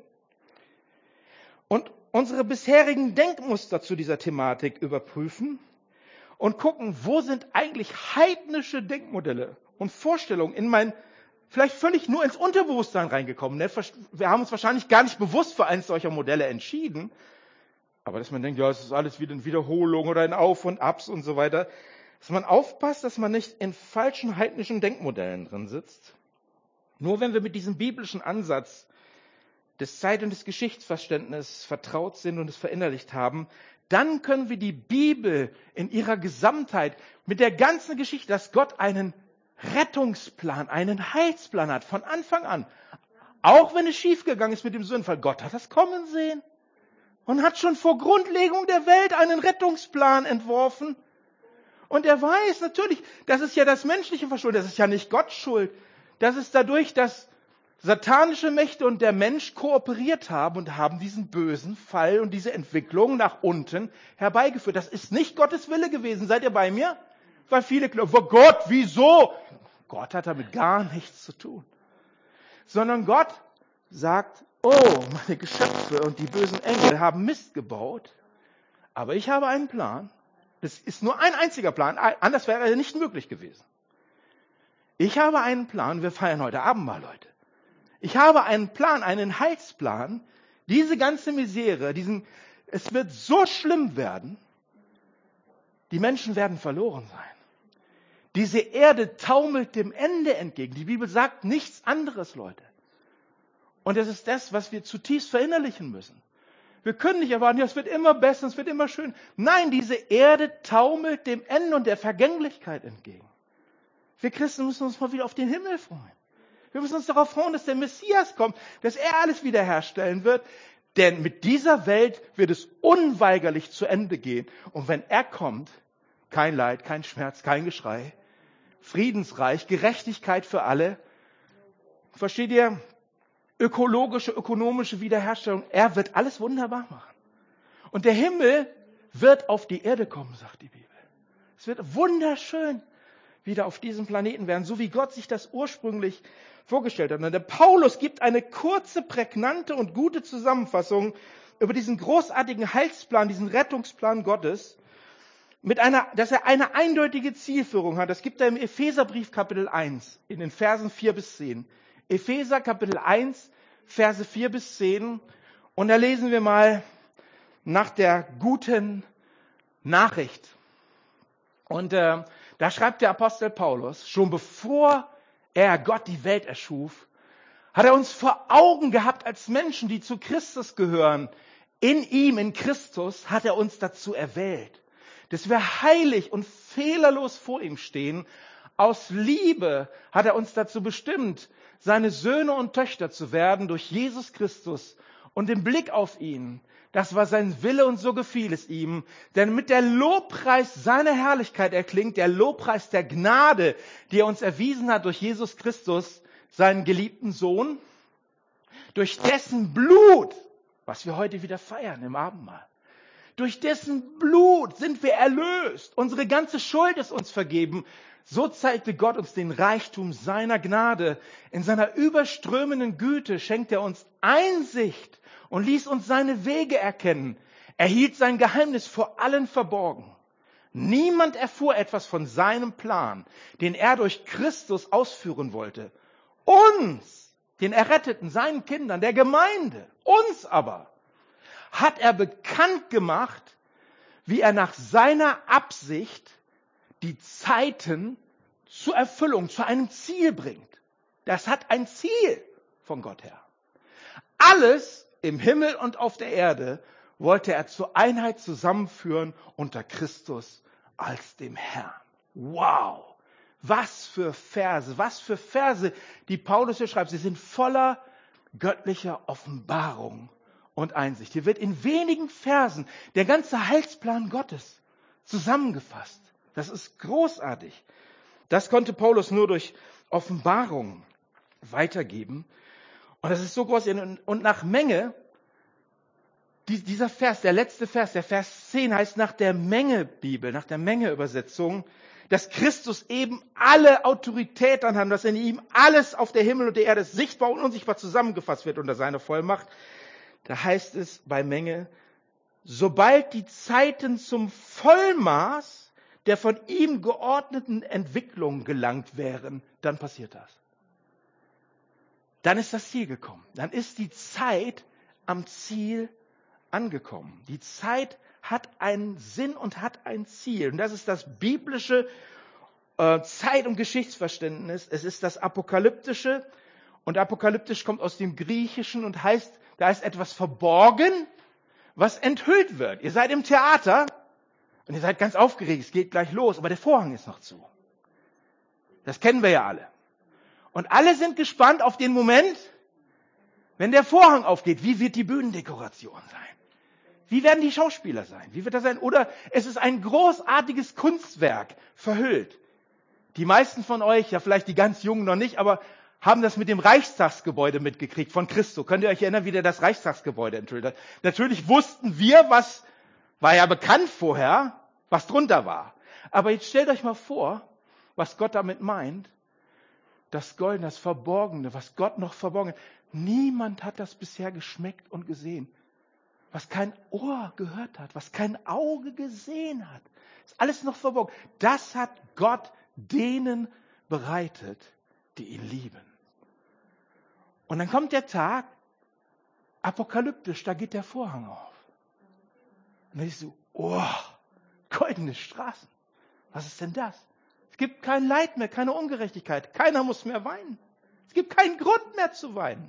und unsere bisherigen Denkmuster zu dieser Thematik überprüfen und gucken, wo sind eigentlich heidnische Denkmodelle und Vorstellungen in mein, vielleicht völlig nur ins Unterbewusstsein reingekommen. Wir haben uns wahrscheinlich gar nicht bewusst für eines solcher Modelle entschieden, aber dass man denkt, ja, es ist alles wieder eine Wiederholung oder ein Auf und Abs und so weiter, dass man aufpasst, dass man nicht in falschen heidnischen Denkmodellen drin sitzt. Nur wenn wir mit diesem biblischen Ansatz des Zeit- und des Geschichtsverständnisses vertraut sind und es verinnerlicht haben, dann können wir die Bibel in ihrer Gesamtheit mit der ganzen Geschichte, dass Gott einen Rettungsplan, einen Heilsplan hat von Anfang an. Auch wenn es schiefgegangen ist mit dem Sündenfall. Gott hat das kommen sehen und hat schon vor Grundlegung der Welt einen Rettungsplan entworfen. Und er weiß natürlich, das ist ja das menschliche Verschulden, das ist ja nicht Gottes Schuld. Das ist dadurch, dass satanische Mächte und der Mensch kooperiert haben und haben diesen bösen Fall und diese Entwicklung nach unten herbeigeführt. Das ist nicht Gottes Wille gewesen. Seid ihr bei mir? Weil viele glauben, oh Gott, wieso? Gott hat damit gar nichts zu tun. Sondern Gott sagt, oh, meine Geschöpfe und die bösen Engel haben Mist gebaut, aber ich habe einen Plan. Das ist nur ein einziger Plan, anders wäre er nicht möglich gewesen. Ich habe einen Plan, wir feiern heute Abend mal, Leute. Ich habe einen Plan, einen Heilsplan, diese ganze Misere, diesen, es wird so schlimm werden, die Menschen werden verloren sein. Diese Erde taumelt dem Ende entgegen. Die Bibel sagt nichts anderes, Leute. Und das ist das, was wir zutiefst verinnerlichen müssen. Wir können nicht erwarten, ja, es wird immer besser, es wird immer schön. Nein, diese Erde taumelt dem Ende und der Vergänglichkeit entgegen. Wir Christen müssen uns mal wieder auf den Himmel freuen. Wir müssen uns darauf freuen, dass der Messias kommt, dass er alles wiederherstellen wird. Denn mit dieser Welt wird es unweigerlich zu Ende gehen. Und wenn er kommt, kein Leid, kein Schmerz, kein Geschrei, Friedensreich, Gerechtigkeit für alle. Versteht ihr? Ökologische, ökonomische Wiederherstellung. Er wird alles wunderbar machen. Und der Himmel wird auf die Erde kommen, sagt die Bibel. Es wird wunderschön wieder auf diesem Planeten werden, so wie Gott sich das ursprünglich vorgestellt hat. Und der Paulus gibt eine kurze, prägnante und gute Zusammenfassung über diesen großartigen Heilsplan, diesen Rettungsplan Gottes, mit einer, dass er eine eindeutige Zielführung hat. Das gibt er im Epheserbrief Kapitel eins, in den Versen vier bis zehn. Epheser Kapitel eins, Verse vier bis zehn. Und da lesen wir mal nach der guten Nachricht. Und äh, da schreibt der Apostel Paulus, schon bevor er, Gott, die Welt erschuf, hat er uns vor Augen gehabt als Menschen, die zu Christus gehören. In ihm, in Christus, hat er uns dazu erwählt, dass wir heilig und fehlerlos vor ihm stehen. Aus Liebe hat er uns dazu bestimmt, seine Söhne und Töchter zu werden durch Jesus Christus. Und im Blick auf ihn, das war sein Wille und so gefiel es ihm. Denn mit der Lobpreis seiner Herrlichkeit erklingt der Lobpreis der Gnade, die er uns erwiesen hat durch Jesus Christus, seinen geliebten Sohn, durch dessen Blut, was wir heute wieder feiern im Abendmahl, durch dessen Blut sind wir erlöst. Unsere ganze Schuld ist uns vergeben. So zeigte Gott uns den Reichtum seiner Gnade. In seiner überströmenden Güte schenkt er uns Einsicht und ließ uns seine Wege erkennen. Er hielt sein Geheimnis vor allen verborgen. Niemand erfuhr etwas von seinem Plan, den er durch Christus ausführen wollte. Uns, den Erretteten, seinen Kindern, der Gemeinde, uns aber, hat er bekannt gemacht, wie er nach seiner Absicht die Zeiten zur Erfüllung, zu einem Ziel bringt. Das hat ein Ziel von Gott her. Alles im Himmel und auf der Erde wollte er zur Einheit zusammenführen unter Christus als dem Herrn. Wow! Was für Verse, was für Verse, die Paulus hier schreibt. Sie sind voller göttlicher Offenbarung und Einsicht. Hier wird in wenigen Versen der ganze Heilsplan Gottes zusammengefasst. Das ist großartig. Das konnte Paulus nur durch Offenbarung weitergeben. Und das ist so groß. Und nach Menge, dieser Vers, der letzte Vers, der Vers zehn heißt nach der Menge Bibel, nach der Menge Übersetzung, dass Christus eben alle Autorität anhat, dass in ihm alles auf der Himmel und der Erde sichtbar und unsichtbar zusammengefasst wird unter seiner Vollmacht. Da heißt es bei Menge, sobald die Zeiten zum Vollmaß der von ihm geordneten Entwicklung gelangt wären, dann passiert das. Dann ist das Ziel gekommen. Dann ist die Zeit am Ziel angekommen. Die Zeit hat einen Sinn und hat ein Ziel. Und das ist das biblische äh, Zeit- und Geschichtsverständnis. Es ist das apokalyptische. Und apokalyptisch kommt aus dem Griechischen und heißt, da ist etwas verborgen, was enthüllt wird. Ihr seid im Theater und ihr seid ganz aufgeregt, es geht gleich los, aber der Vorhang ist noch zu. Das kennen wir ja alle. Und alle sind gespannt auf den Moment, wenn der Vorhang aufgeht. Wie wird die Bühnendekoration sein? Wie werden die Schauspieler sein? Wie wird das sein? Oder es ist ein großartiges Kunstwerk verhüllt. Die meisten von euch, ja vielleicht die ganz Jungen noch nicht, aber haben das mit dem Reichstagsgebäude mitgekriegt von Christo. Könnt ihr euch erinnern, wie der das Reichstagsgebäude enthüllt hat? Natürlich wussten wir, was war ja bekannt vorher, was drunter war. Aber jetzt stellt euch mal vor, was Gott damit meint. Das Goldene, das Verborgene, was Gott noch verborgen hat. Niemand hat das bisher geschmeckt und gesehen. Was kein Ohr gehört hat, was kein Auge gesehen hat. Ist alles noch verborgen. Das hat Gott denen bereitet, die ihn lieben. Und dann kommt der Tag, apokalyptisch, da geht der Vorhang auf. Und dann siehst du, oh, goldene Straßen. Was ist denn das? Es gibt kein Leid mehr, keine Ungerechtigkeit. Keiner muss mehr weinen. Es gibt keinen Grund mehr zu weinen.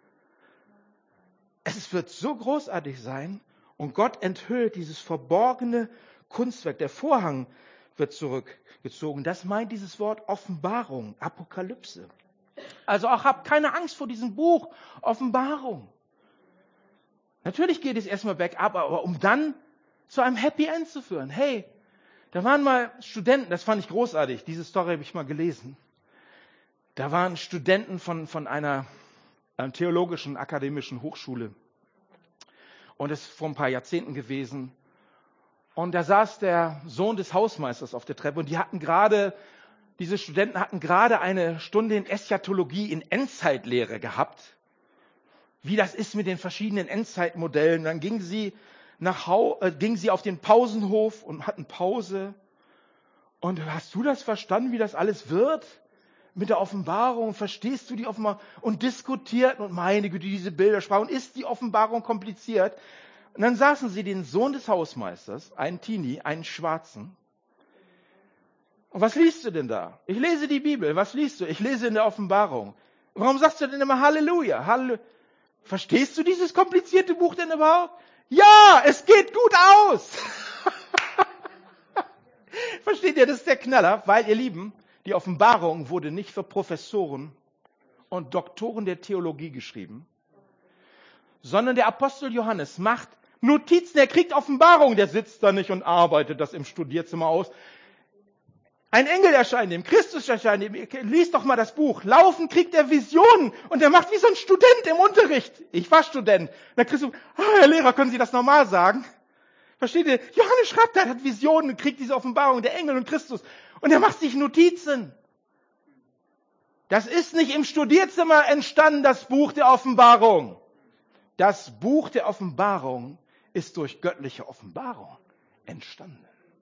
Es wird so großartig sein und Gott enthüllt dieses verborgene Kunstwerk. Der Vorhang wird zurückgezogen. Das meint dieses Wort Offenbarung, Apokalypse. Also auch habt keine Angst vor diesem Buch Offenbarung. Natürlich geht es erstmal bergab, aber um dann zu einem Happy End zu führen. Hey, da waren mal Studenten, das fand ich großartig, diese Story habe ich mal gelesen. Da waren Studenten von, von einer ähm, theologischen, akademischen Hochschule. Und das ist vor ein paar Jahrzehnten gewesen. Und da saß der Sohn des Hausmeisters auf der Treppe und die hatten gerade, diese Studenten hatten gerade eine Stunde in Eschatologie, in Endzeitlehre gehabt. Wie das ist mit den verschiedenen Endzeitmodellen. Dann gingen sie nach Hau, äh, gingen sie auf den Pausenhof und hatten Pause. Und hast du das verstanden, wie das alles wird? Mit der Offenbarung, verstehst du die Offenbarung? Und diskutierten und meine Güte, diese Bildersprache. Und ist die Offenbarung kompliziert? Und dann saßen sie den Sohn des Hausmeisters, einen Teenie, einen Schwarzen. Und was liest du denn da? Ich lese die Bibel. Was liest du? Ich lese in der Offenbarung. Warum sagst du denn immer Halleluja? Halleluja. Verstehst du dieses komplizierte Buch denn überhaupt? Ja, es geht gut aus. Versteht ihr, das ist der Knaller, weil ihr Lieben, die Offenbarung wurde nicht für Professoren und Doktoren der Theologie geschrieben, sondern der Apostel Johannes macht Notizen, er kriegt Offenbarung, der sitzt da nicht und arbeitet das im Studierzimmer aus. Ein Engel erscheint ihm, Christus erscheint ihm, liest doch mal das Buch. Laufen kriegt er Visionen und er macht wie so ein Student im Unterricht. Ich war Student. Dann kriegst du, ah, Herr Lehrer, können Sie das normal sagen? Versteht ihr? Johannes schreibt, er hat Visionen und kriegt diese Offenbarung, der Engel und Christus. Und er macht sich Notizen. Das ist nicht im Studierzimmer entstanden, das Buch der Offenbarung. Das Buch der Offenbarung ist durch göttliche Offenbarung entstanden.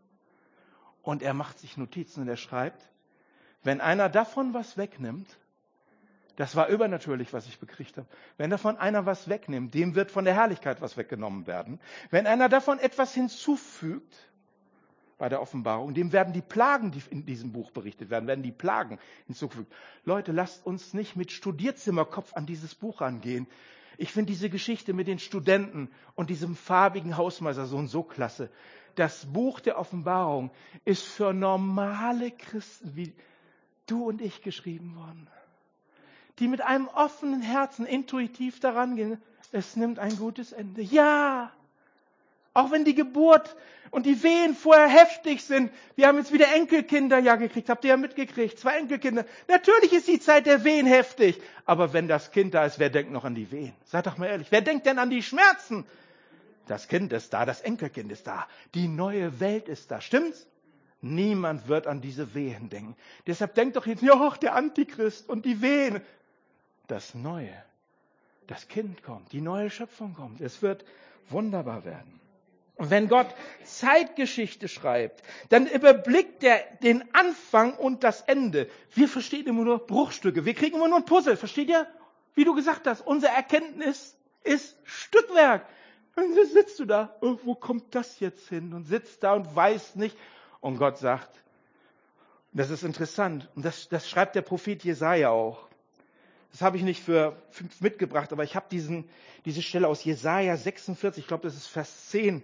Und er macht sich Notizen und er schreibt, wenn einer davon was wegnimmt, das war übernatürlich, was ich bekriegt habe, wenn davon einer was wegnimmt, dem wird von der Herrlichkeit was weggenommen werden. Wenn einer davon etwas hinzufügt, bei der Offenbarung, dem werden die Plagen, die in diesem Buch berichtet werden, werden die Plagen hinzugefügt. Leute, lasst uns nicht mit Studierzimmerkopf an dieses Buch rangehen. Ich finde diese Geschichte mit den Studenten und diesem farbigen Hausmeistersohn so klasse. Das Buch der Offenbarung ist für normale Christen wie du und ich geschrieben worden, die mit einem offenen Herzen intuitiv daran gehen. Es nimmt ein gutes Ende. Ja, auch wenn die Geburt und die Wehen vorher heftig sind. Wir haben jetzt wieder Enkelkinder ja gekriegt. Habt ihr ja mitgekriegt? Zwei Enkelkinder. Natürlich ist die Zeit der Wehen heftig. Aber wenn das Kind da ist, wer denkt noch an die Wehen? Seid doch mal ehrlich. Wer denkt denn an die Schmerzen? Das Kind ist da, das Enkelkind ist da. Die neue Welt ist da. Stimmt's? Niemand wird an diese Wehen denken. Deshalb denkt doch jetzt, ja, der Antichrist und die Wehen. Das Neue. Das Kind kommt. Die neue Schöpfung kommt. Es wird wunderbar werden. Und wenn Gott Zeitgeschichte schreibt, dann überblickt er den Anfang und das Ende. Wir verstehen immer nur Bruchstücke. Wir kriegen immer nur ein Puzzle. Versteht ihr? Wie du gesagt hast, unsere Erkenntnis ist Stückwerk. Und dann sitzt du da, oh, wo kommt das jetzt hin? Und sitzt da und weiß nicht. Und Gott sagt, das ist interessant. Und das, das schreibt der Prophet Jesaja auch. Das habe ich nicht für, für mitgebracht, aber ich habe diesen, diese Stelle aus Jesaja sechsundvierzig, ich glaube, das ist Vers zehn,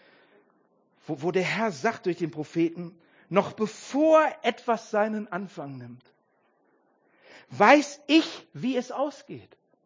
wo, wo der Herr sagt durch den Propheten, noch bevor etwas seinen Anfang nimmt, weiß ich, wie es ausgeht.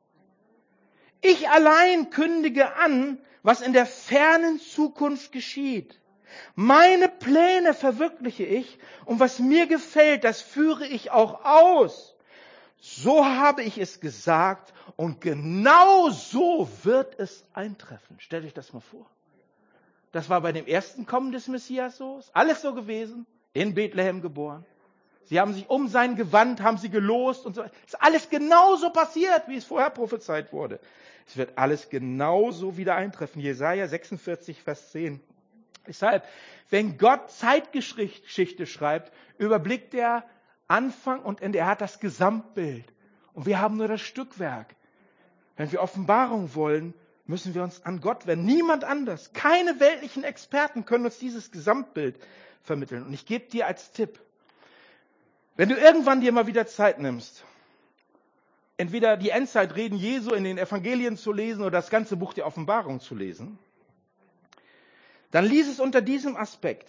Ich allein kündige an, was in der fernen Zukunft geschieht. Meine Pläne verwirkliche ich und was mir gefällt, das führe ich auch aus. So habe ich es gesagt und genau so wird es eintreffen. Stellt euch das mal vor. Das war bei dem ersten Kommen des Messias so. Ist alles so gewesen. In Bethlehem geboren. Sie haben sich um sein Gewand, haben sie gelost und so. Ist alles genauso passiert, wie es vorher prophezeit wurde. Es wird alles genauso wieder eintreffen. Jesaja sechsundvierzig, Vers zehn. Deshalb, wenn Gott Zeitgeschichte schreibt, überblickt er Anfang und Ende. Er hat das Gesamtbild. Und wir haben nur das Stückwerk. Wenn wir Offenbarung wollen, müssen wir uns an Gott wenden. Niemand anders. Keine weltlichen Experten können uns dieses Gesamtbild vermitteln. Und ich gebe dir als Tipp, Wenn du irgendwann dir mal wieder Zeit nimmst, entweder die Endzeitreden Jesu in den Evangelien zu lesen oder das ganze Buch der Offenbarung zu lesen, dann lies es unter diesem Aspekt.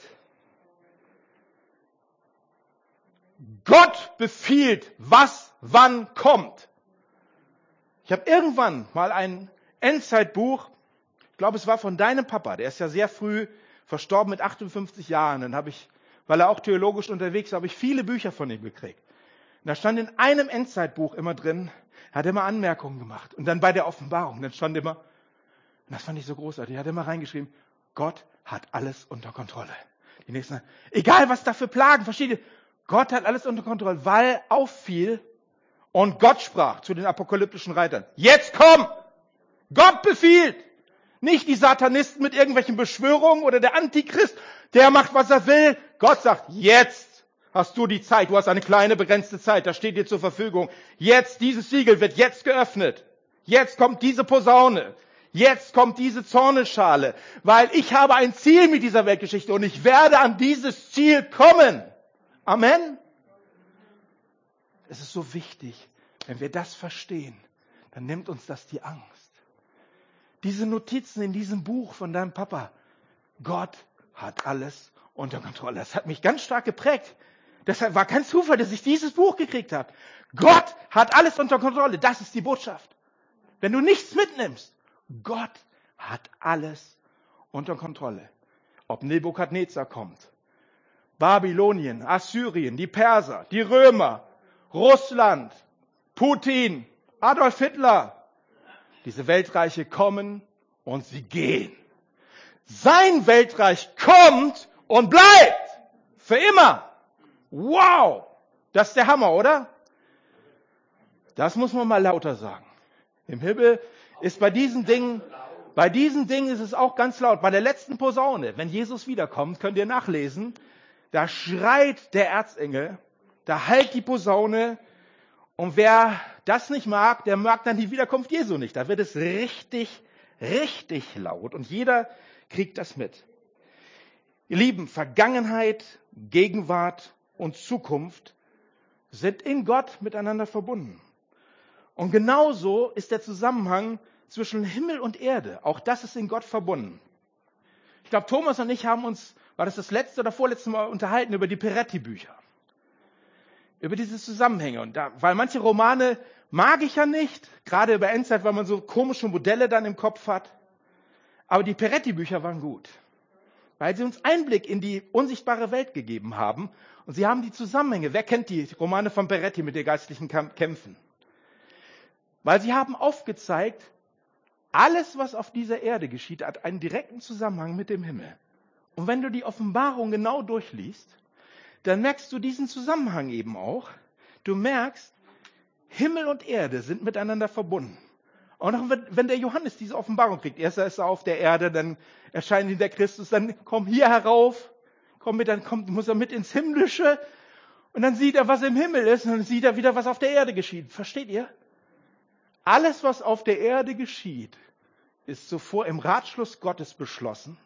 Gott befiehlt, was wann kommt. Ich habe irgendwann mal ein Endzeitbuch, ich glaube, es war von deinem Papa, der ist ja sehr früh verstorben mit achtundfünfzig Jahren. Dann habe ich, weil er auch theologisch unterwegs war, habe ich viele Bücher von ihm gekriegt. Und da stand in einem Endzeitbuch immer drin, er hat immer Anmerkungen gemacht. Und dann bei der Offenbarung, dann stand immer, und das fand ich so großartig, er hat immer reingeschrieben, Gott hat alles unter Kontrolle. Die nächsten, egal was da für Plagen, versteht ihr? Gott hat alles unter Kontrolle, weil auffiel und Gott sprach zu den apokalyptischen Reitern. Jetzt komm! Gott befiehlt! Nicht die Satanisten mit irgendwelchen Beschwörungen oder der Antichrist, der macht, was er will. Gott sagt, jetzt hast du die Zeit. Du hast eine kleine, begrenzte Zeit. Das steht dir zur Verfügung. Jetzt, dieses Siegel wird jetzt geöffnet. Jetzt kommt diese Posaune. Jetzt kommt diese Zornesschale. Weil ich habe ein Ziel mit dieser Weltgeschichte und ich werde an dieses Ziel kommen. Amen. Es ist so wichtig, wenn wir das verstehen, dann nimmt uns das die Angst. Diese Notizen in diesem Buch von deinem Papa, Gott hat alles unter Kontrolle. Das hat mich ganz stark geprägt. Deshalb war kein Zufall, dass ich dieses Buch gekriegt habe. Gott hat alles unter Kontrolle. Das ist die Botschaft. Wenn du nichts mitnimmst, Gott hat alles unter Kontrolle. Ob Nebukadnezar kommt, Babylonien, Assyrien, die Perser, die Römer, Russland, Putin, Adolf Hitler. Diese Weltreiche kommen und sie gehen. Sein Weltreich kommt und bleibt. Für immer. Wow. Das ist der Hammer, oder? Das muss man mal lauter sagen. Im Himmel ist bei diesen Dingen, bei diesen Dingen ist es auch ganz laut. Bei der letzten Posaune, wenn Jesus wiederkommt, könnt ihr nachlesen, da schreit der Erzengel, da hallt die Posaune. Und wer das nicht mag, der mag dann die Wiederkunft Jesu nicht. Da wird es richtig, richtig laut. Und jeder kriegt das mit. Ihr Lieben, Vergangenheit, Gegenwart und Zukunft sind in Gott miteinander verbunden. Und genauso ist der Zusammenhang zwischen Himmel und Erde. Auch das ist in Gott verbunden. Ich glaube, Thomas und ich haben uns, war das das letzte oder vorletzte Mal unterhalten über die Peretti-Bücher. Über diese Zusammenhänge. Und da, weil manche Romane mag ich ja nicht, gerade über Endzeit, weil man so komische Modelle dann im Kopf hat. Aber die Peretti-Bücher waren gut, weil sie uns Einblick in die unsichtbare Welt gegeben haben. Und sie haben die Zusammenhänge. Wer kennt die Romane von Peretti mit den geistlichen Kämpfen? Weil sie haben aufgezeigt, alles, was auf dieser Erde geschieht, hat einen direkten Zusammenhang mit dem Himmel. Und wenn du die Offenbarung genau durchliest, dann merkst du diesen Zusammenhang eben auch. Du merkst, Himmel und Erde sind miteinander verbunden. Und auch wenn, wenn der Johannes diese Offenbarung kriegt, erst ist er auf der Erde, dann erscheint ihm der Christus, dann komm hier herauf, komm mit, dann kommt, muss er mit ins Himmlische und dann sieht er, was im Himmel ist und dann sieht er wieder, was auf der Erde geschieht. Versteht ihr? Alles, was auf der Erde geschieht, ist zuvor im Ratschluss Gottes beschlossen.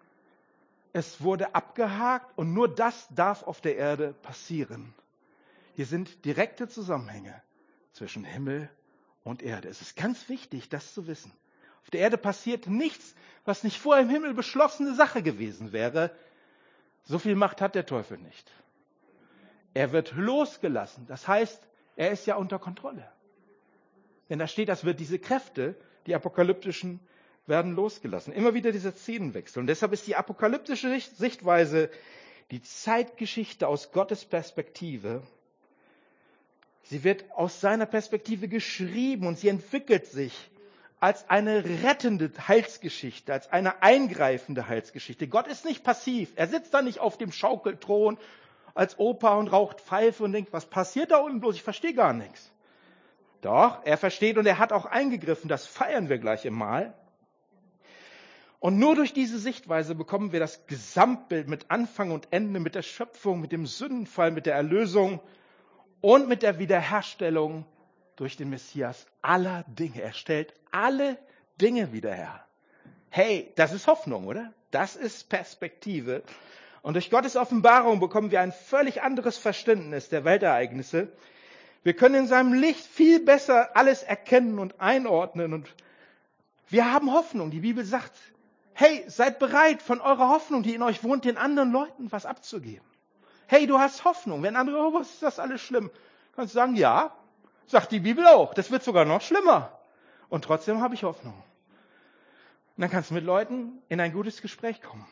Es wurde abgehakt und nur das darf auf der Erde passieren. Hier sind direkte Zusammenhänge zwischen Himmel und Erde. Es ist ganz wichtig, das zu wissen. Auf der Erde passiert nichts, was nicht vorher im Himmel beschlossene Sache gewesen wäre. So viel Macht hat der Teufel nicht. Er wird losgelassen. Das heißt, er ist ja unter Kontrolle. Denn da steht, das wird diese Kräfte, die apokalyptischen, werden losgelassen. Immer wieder dieser Szenenwechsel. Und deshalb ist die apokalyptische Sichtweise die Zeitgeschichte aus Gottes Perspektive. Sie wird aus seiner Perspektive geschrieben und sie entwickelt sich als eine rettende Heilsgeschichte, als eine eingreifende Heilsgeschichte. Gott ist nicht passiv. Er sitzt da nicht auf dem Schaukelthron als Opa und raucht Pfeife und denkt, was passiert da unten bloß? Ich verstehe gar nichts. Doch, er versteht und er hat auch eingegriffen. Das feiern wir gleich im Mahl. Und nur durch diese Sichtweise bekommen wir das Gesamtbild mit Anfang und Ende, mit der Schöpfung, mit dem Sündenfall, mit der Erlösung und mit der Wiederherstellung durch den Messias aller Dinge. Er stellt alle Dinge wieder her. Hey, das ist Hoffnung, oder? Das ist Perspektive. Und durch Gottes Offenbarung bekommen wir ein völlig anderes Verständnis der Weltereignisse. Wir können in seinem Licht viel besser alles erkennen und einordnen. Und wir haben Hoffnung. Die Bibel sagt, hey, seid bereit, von eurer Hoffnung, die in euch wohnt, den anderen Leuten was abzugeben. Hey, du hast Hoffnung. Wenn andere, oh, was ist das alles schlimm? Kannst du sagen, ja, sagt die Bibel auch. Das wird sogar noch schlimmer. Und trotzdem habe ich Hoffnung. Und dann kannst du mit Leuten in ein gutes Gespräch kommen.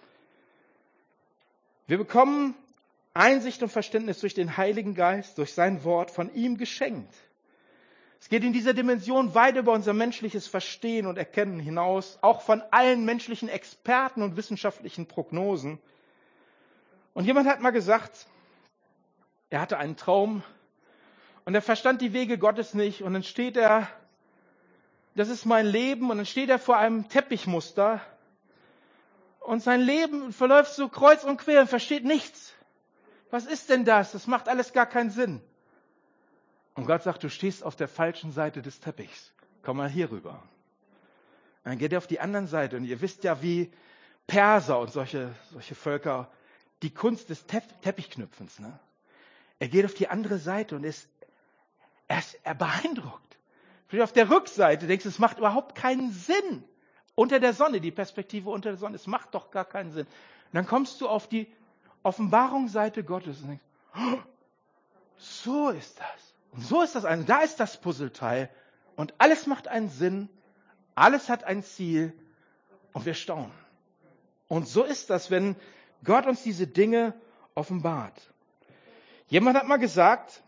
Wir bekommen Einsicht und Verständnis durch den Heiligen Geist, durch sein Wort von ihm geschenkt. Es geht in dieser Dimension weit über unser menschliches Verstehen und Erkennen hinaus, auch von allen menschlichen Experten und wissenschaftlichen Prognosen. Und jemand hat mal gesagt, er hatte einen Traum und er verstand die Wege Gottes nicht. Und dann steht er, das ist mein Leben, und dann steht er vor einem Teppichmuster und sein Leben verläuft so kreuz und quer und versteht nichts. Was ist denn das? Das macht alles gar keinen Sinn. Und Gott sagt, du stehst auf der falschen Seite des Teppichs. Komm mal hier rüber. Dann geht er auf die andere Seite. Und ihr wisst ja, wie Perser und solche, solche Völker die Kunst des Tepp- Teppichknüpfens. Ne? Er geht auf die andere Seite und ist, er ist er beeindruckt. Auf der Rückseite denkst du, es macht überhaupt keinen Sinn. Unter der Sonne, die Perspektive unter der Sonne, es macht doch gar keinen Sinn. Und dann kommst du auf die Offenbarungsseite Gottes und denkst, oh, so ist das. Und so ist das ein, da ist das Puzzleteil. Und alles macht einen Sinn, alles hat ein Ziel und wir staunen. Und so ist das, wenn Gott uns diese Dinge offenbart. Jemand hat mal gesagt,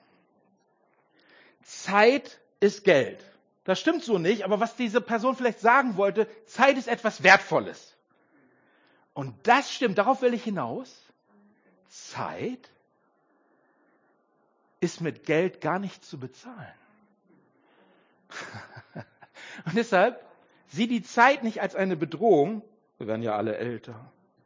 Zeit ist Geld. Das stimmt so nicht, aber was diese Person vielleicht sagen wollte, Zeit ist etwas Wertvolles. Und das stimmt, darauf will ich hinaus. Zeit ist mit Geld gar nicht zu bezahlen. Und deshalb, sieh die Zeit nicht als eine Bedrohung. Wir werden ja alle älter.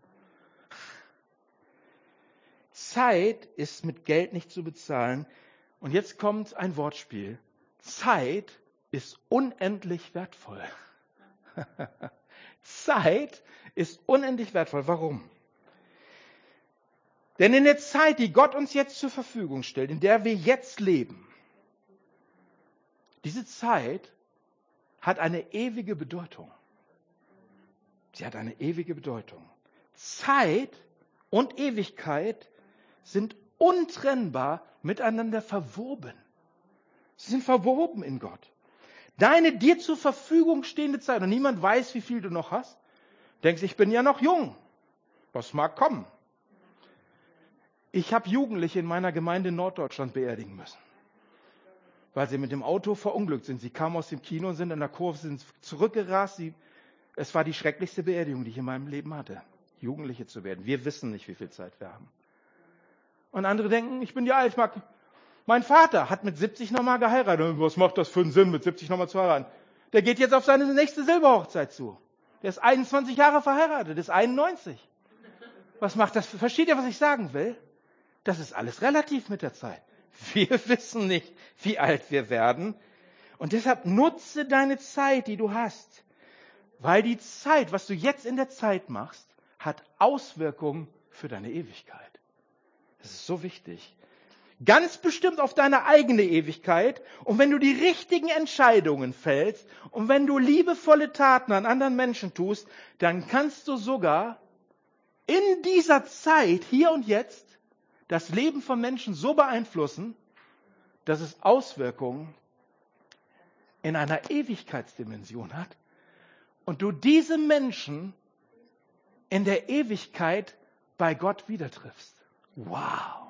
Zeit ist mit Geld nicht zu bezahlen. Und jetzt kommt ein Wortspiel. Zeit ist unendlich wertvoll. Zeit ist unendlich wertvoll. Warum? Denn in der Zeit, die Gott uns jetzt zur Verfügung stellt, in der wir jetzt leben, diese Zeit hat eine ewige Bedeutung. Sie hat eine ewige Bedeutung. Zeit und Ewigkeit sind untrennbar miteinander verwoben. Sie sind verwoben in Gott. Deine dir zur Verfügung stehende Zeit, und niemand weiß, wie viel du noch hast, denkst, ich bin ja noch jung. Was mag kommen? Ich habe Jugendliche in meiner Gemeinde in Norddeutschland beerdigen müssen, weil sie mit dem Auto verunglückt sind. Sie kamen aus dem Kino und sind in der Kurve, sind zurückgerast. Sie, es war die schrecklichste Beerdigung, die ich in meinem Leben hatte, Jugendliche zu werden. Wir wissen nicht, wie viel Zeit wir haben. Und andere denken, ich bin ja alt, ich mag... Mein Vater hat mit siebzig nochmal geheiratet. Was macht das für einen Sinn, mit siebzig nochmal zu heiraten? Der geht jetzt auf seine nächste Silberhochzeit zu. Der ist einundzwanzig Jahre verheiratet, ist einundneunzig. Was macht das? Versteht ihr, was ich sagen will? Das ist alles relativ mit der Zeit. Wir wissen nicht, wie alt wir werden. Und deshalb nutze deine Zeit, die du hast. Weil die Zeit, was du jetzt in der Zeit machst, hat Auswirkungen für deine Ewigkeit. Das ist so wichtig. Ganz bestimmt auf deine eigene Ewigkeit. Und wenn du die richtigen Entscheidungen fällst und wenn du liebevolle Taten an anderen Menschen tust, dann kannst du sogar in dieser Zeit, hier und jetzt, das Leben von Menschen so beeinflussen, dass es Auswirkungen in einer Ewigkeitsdimension hat und du diese Menschen in der Ewigkeit bei Gott wieder triffst. Wow!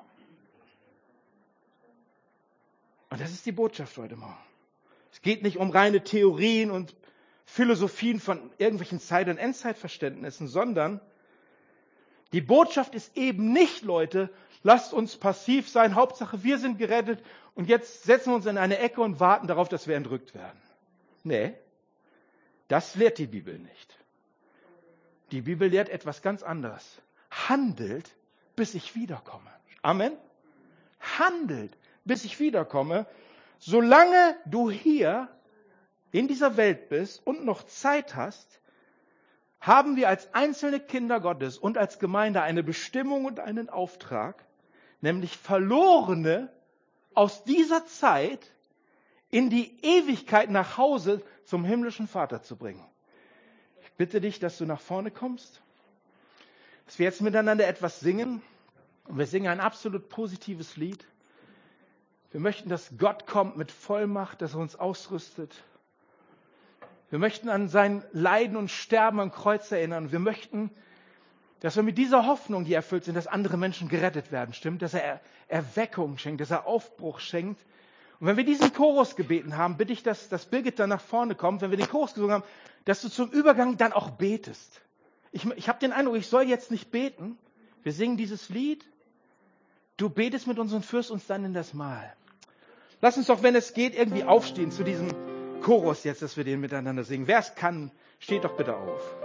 Und das ist die Botschaft heute Morgen. Es geht nicht um reine Theorien und Philosophien von irgendwelchen Zeit- und Endzeitverständnissen, sondern die Botschaft ist eben nicht, Leute, lasst uns passiv sein, Hauptsache wir sind gerettet und jetzt setzen wir uns in eine Ecke und warten darauf, dass wir entrückt werden. Nee, das lehrt die Bibel nicht. Die Bibel lehrt etwas ganz anderes. Handelt, bis ich wiederkomme. Amen. Handelt, bis ich wiederkomme. Solange du hier in dieser Welt bist und noch Zeit hast, haben wir als einzelne Kinder Gottes und als Gemeinde eine Bestimmung und einen Auftrag, nämlich Verlorene aus dieser Zeit in die Ewigkeit nach Hause zum himmlischen Vater zu bringen. Ich bitte dich, dass du nach vorne kommst, dass wir jetzt miteinander etwas singen. Und wir singen ein absolut positives Lied. Wir möchten, dass Gott kommt mit Vollmacht, dass er uns ausrüstet. Wir möchten an sein Leiden und Sterben am Kreuz erinnern. Wir möchten, dass wir mit dieser Hoffnung, die erfüllt sind, dass andere Menschen gerettet werden, stimmt? Dass er Erweckung schenkt, dass er Aufbruch schenkt. Und wenn wir diesen Chorus gebeten haben, bitte ich, dass, dass Birgit dann nach vorne kommt, wenn wir den Chorus gesungen haben, dass du zum Übergang dann auch betest. Ich, ich habe den Eindruck, ich soll jetzt nicht beten. Wir singen dieses Lied. Du betest mit uns und führst uns dann in das Mahl. Lass uns doch, wenn es geht, irgendwie aufstehen zu diesem Chorus jetzt, dass wir den miteinander singen. Wer es kann, steht doch bitte auf.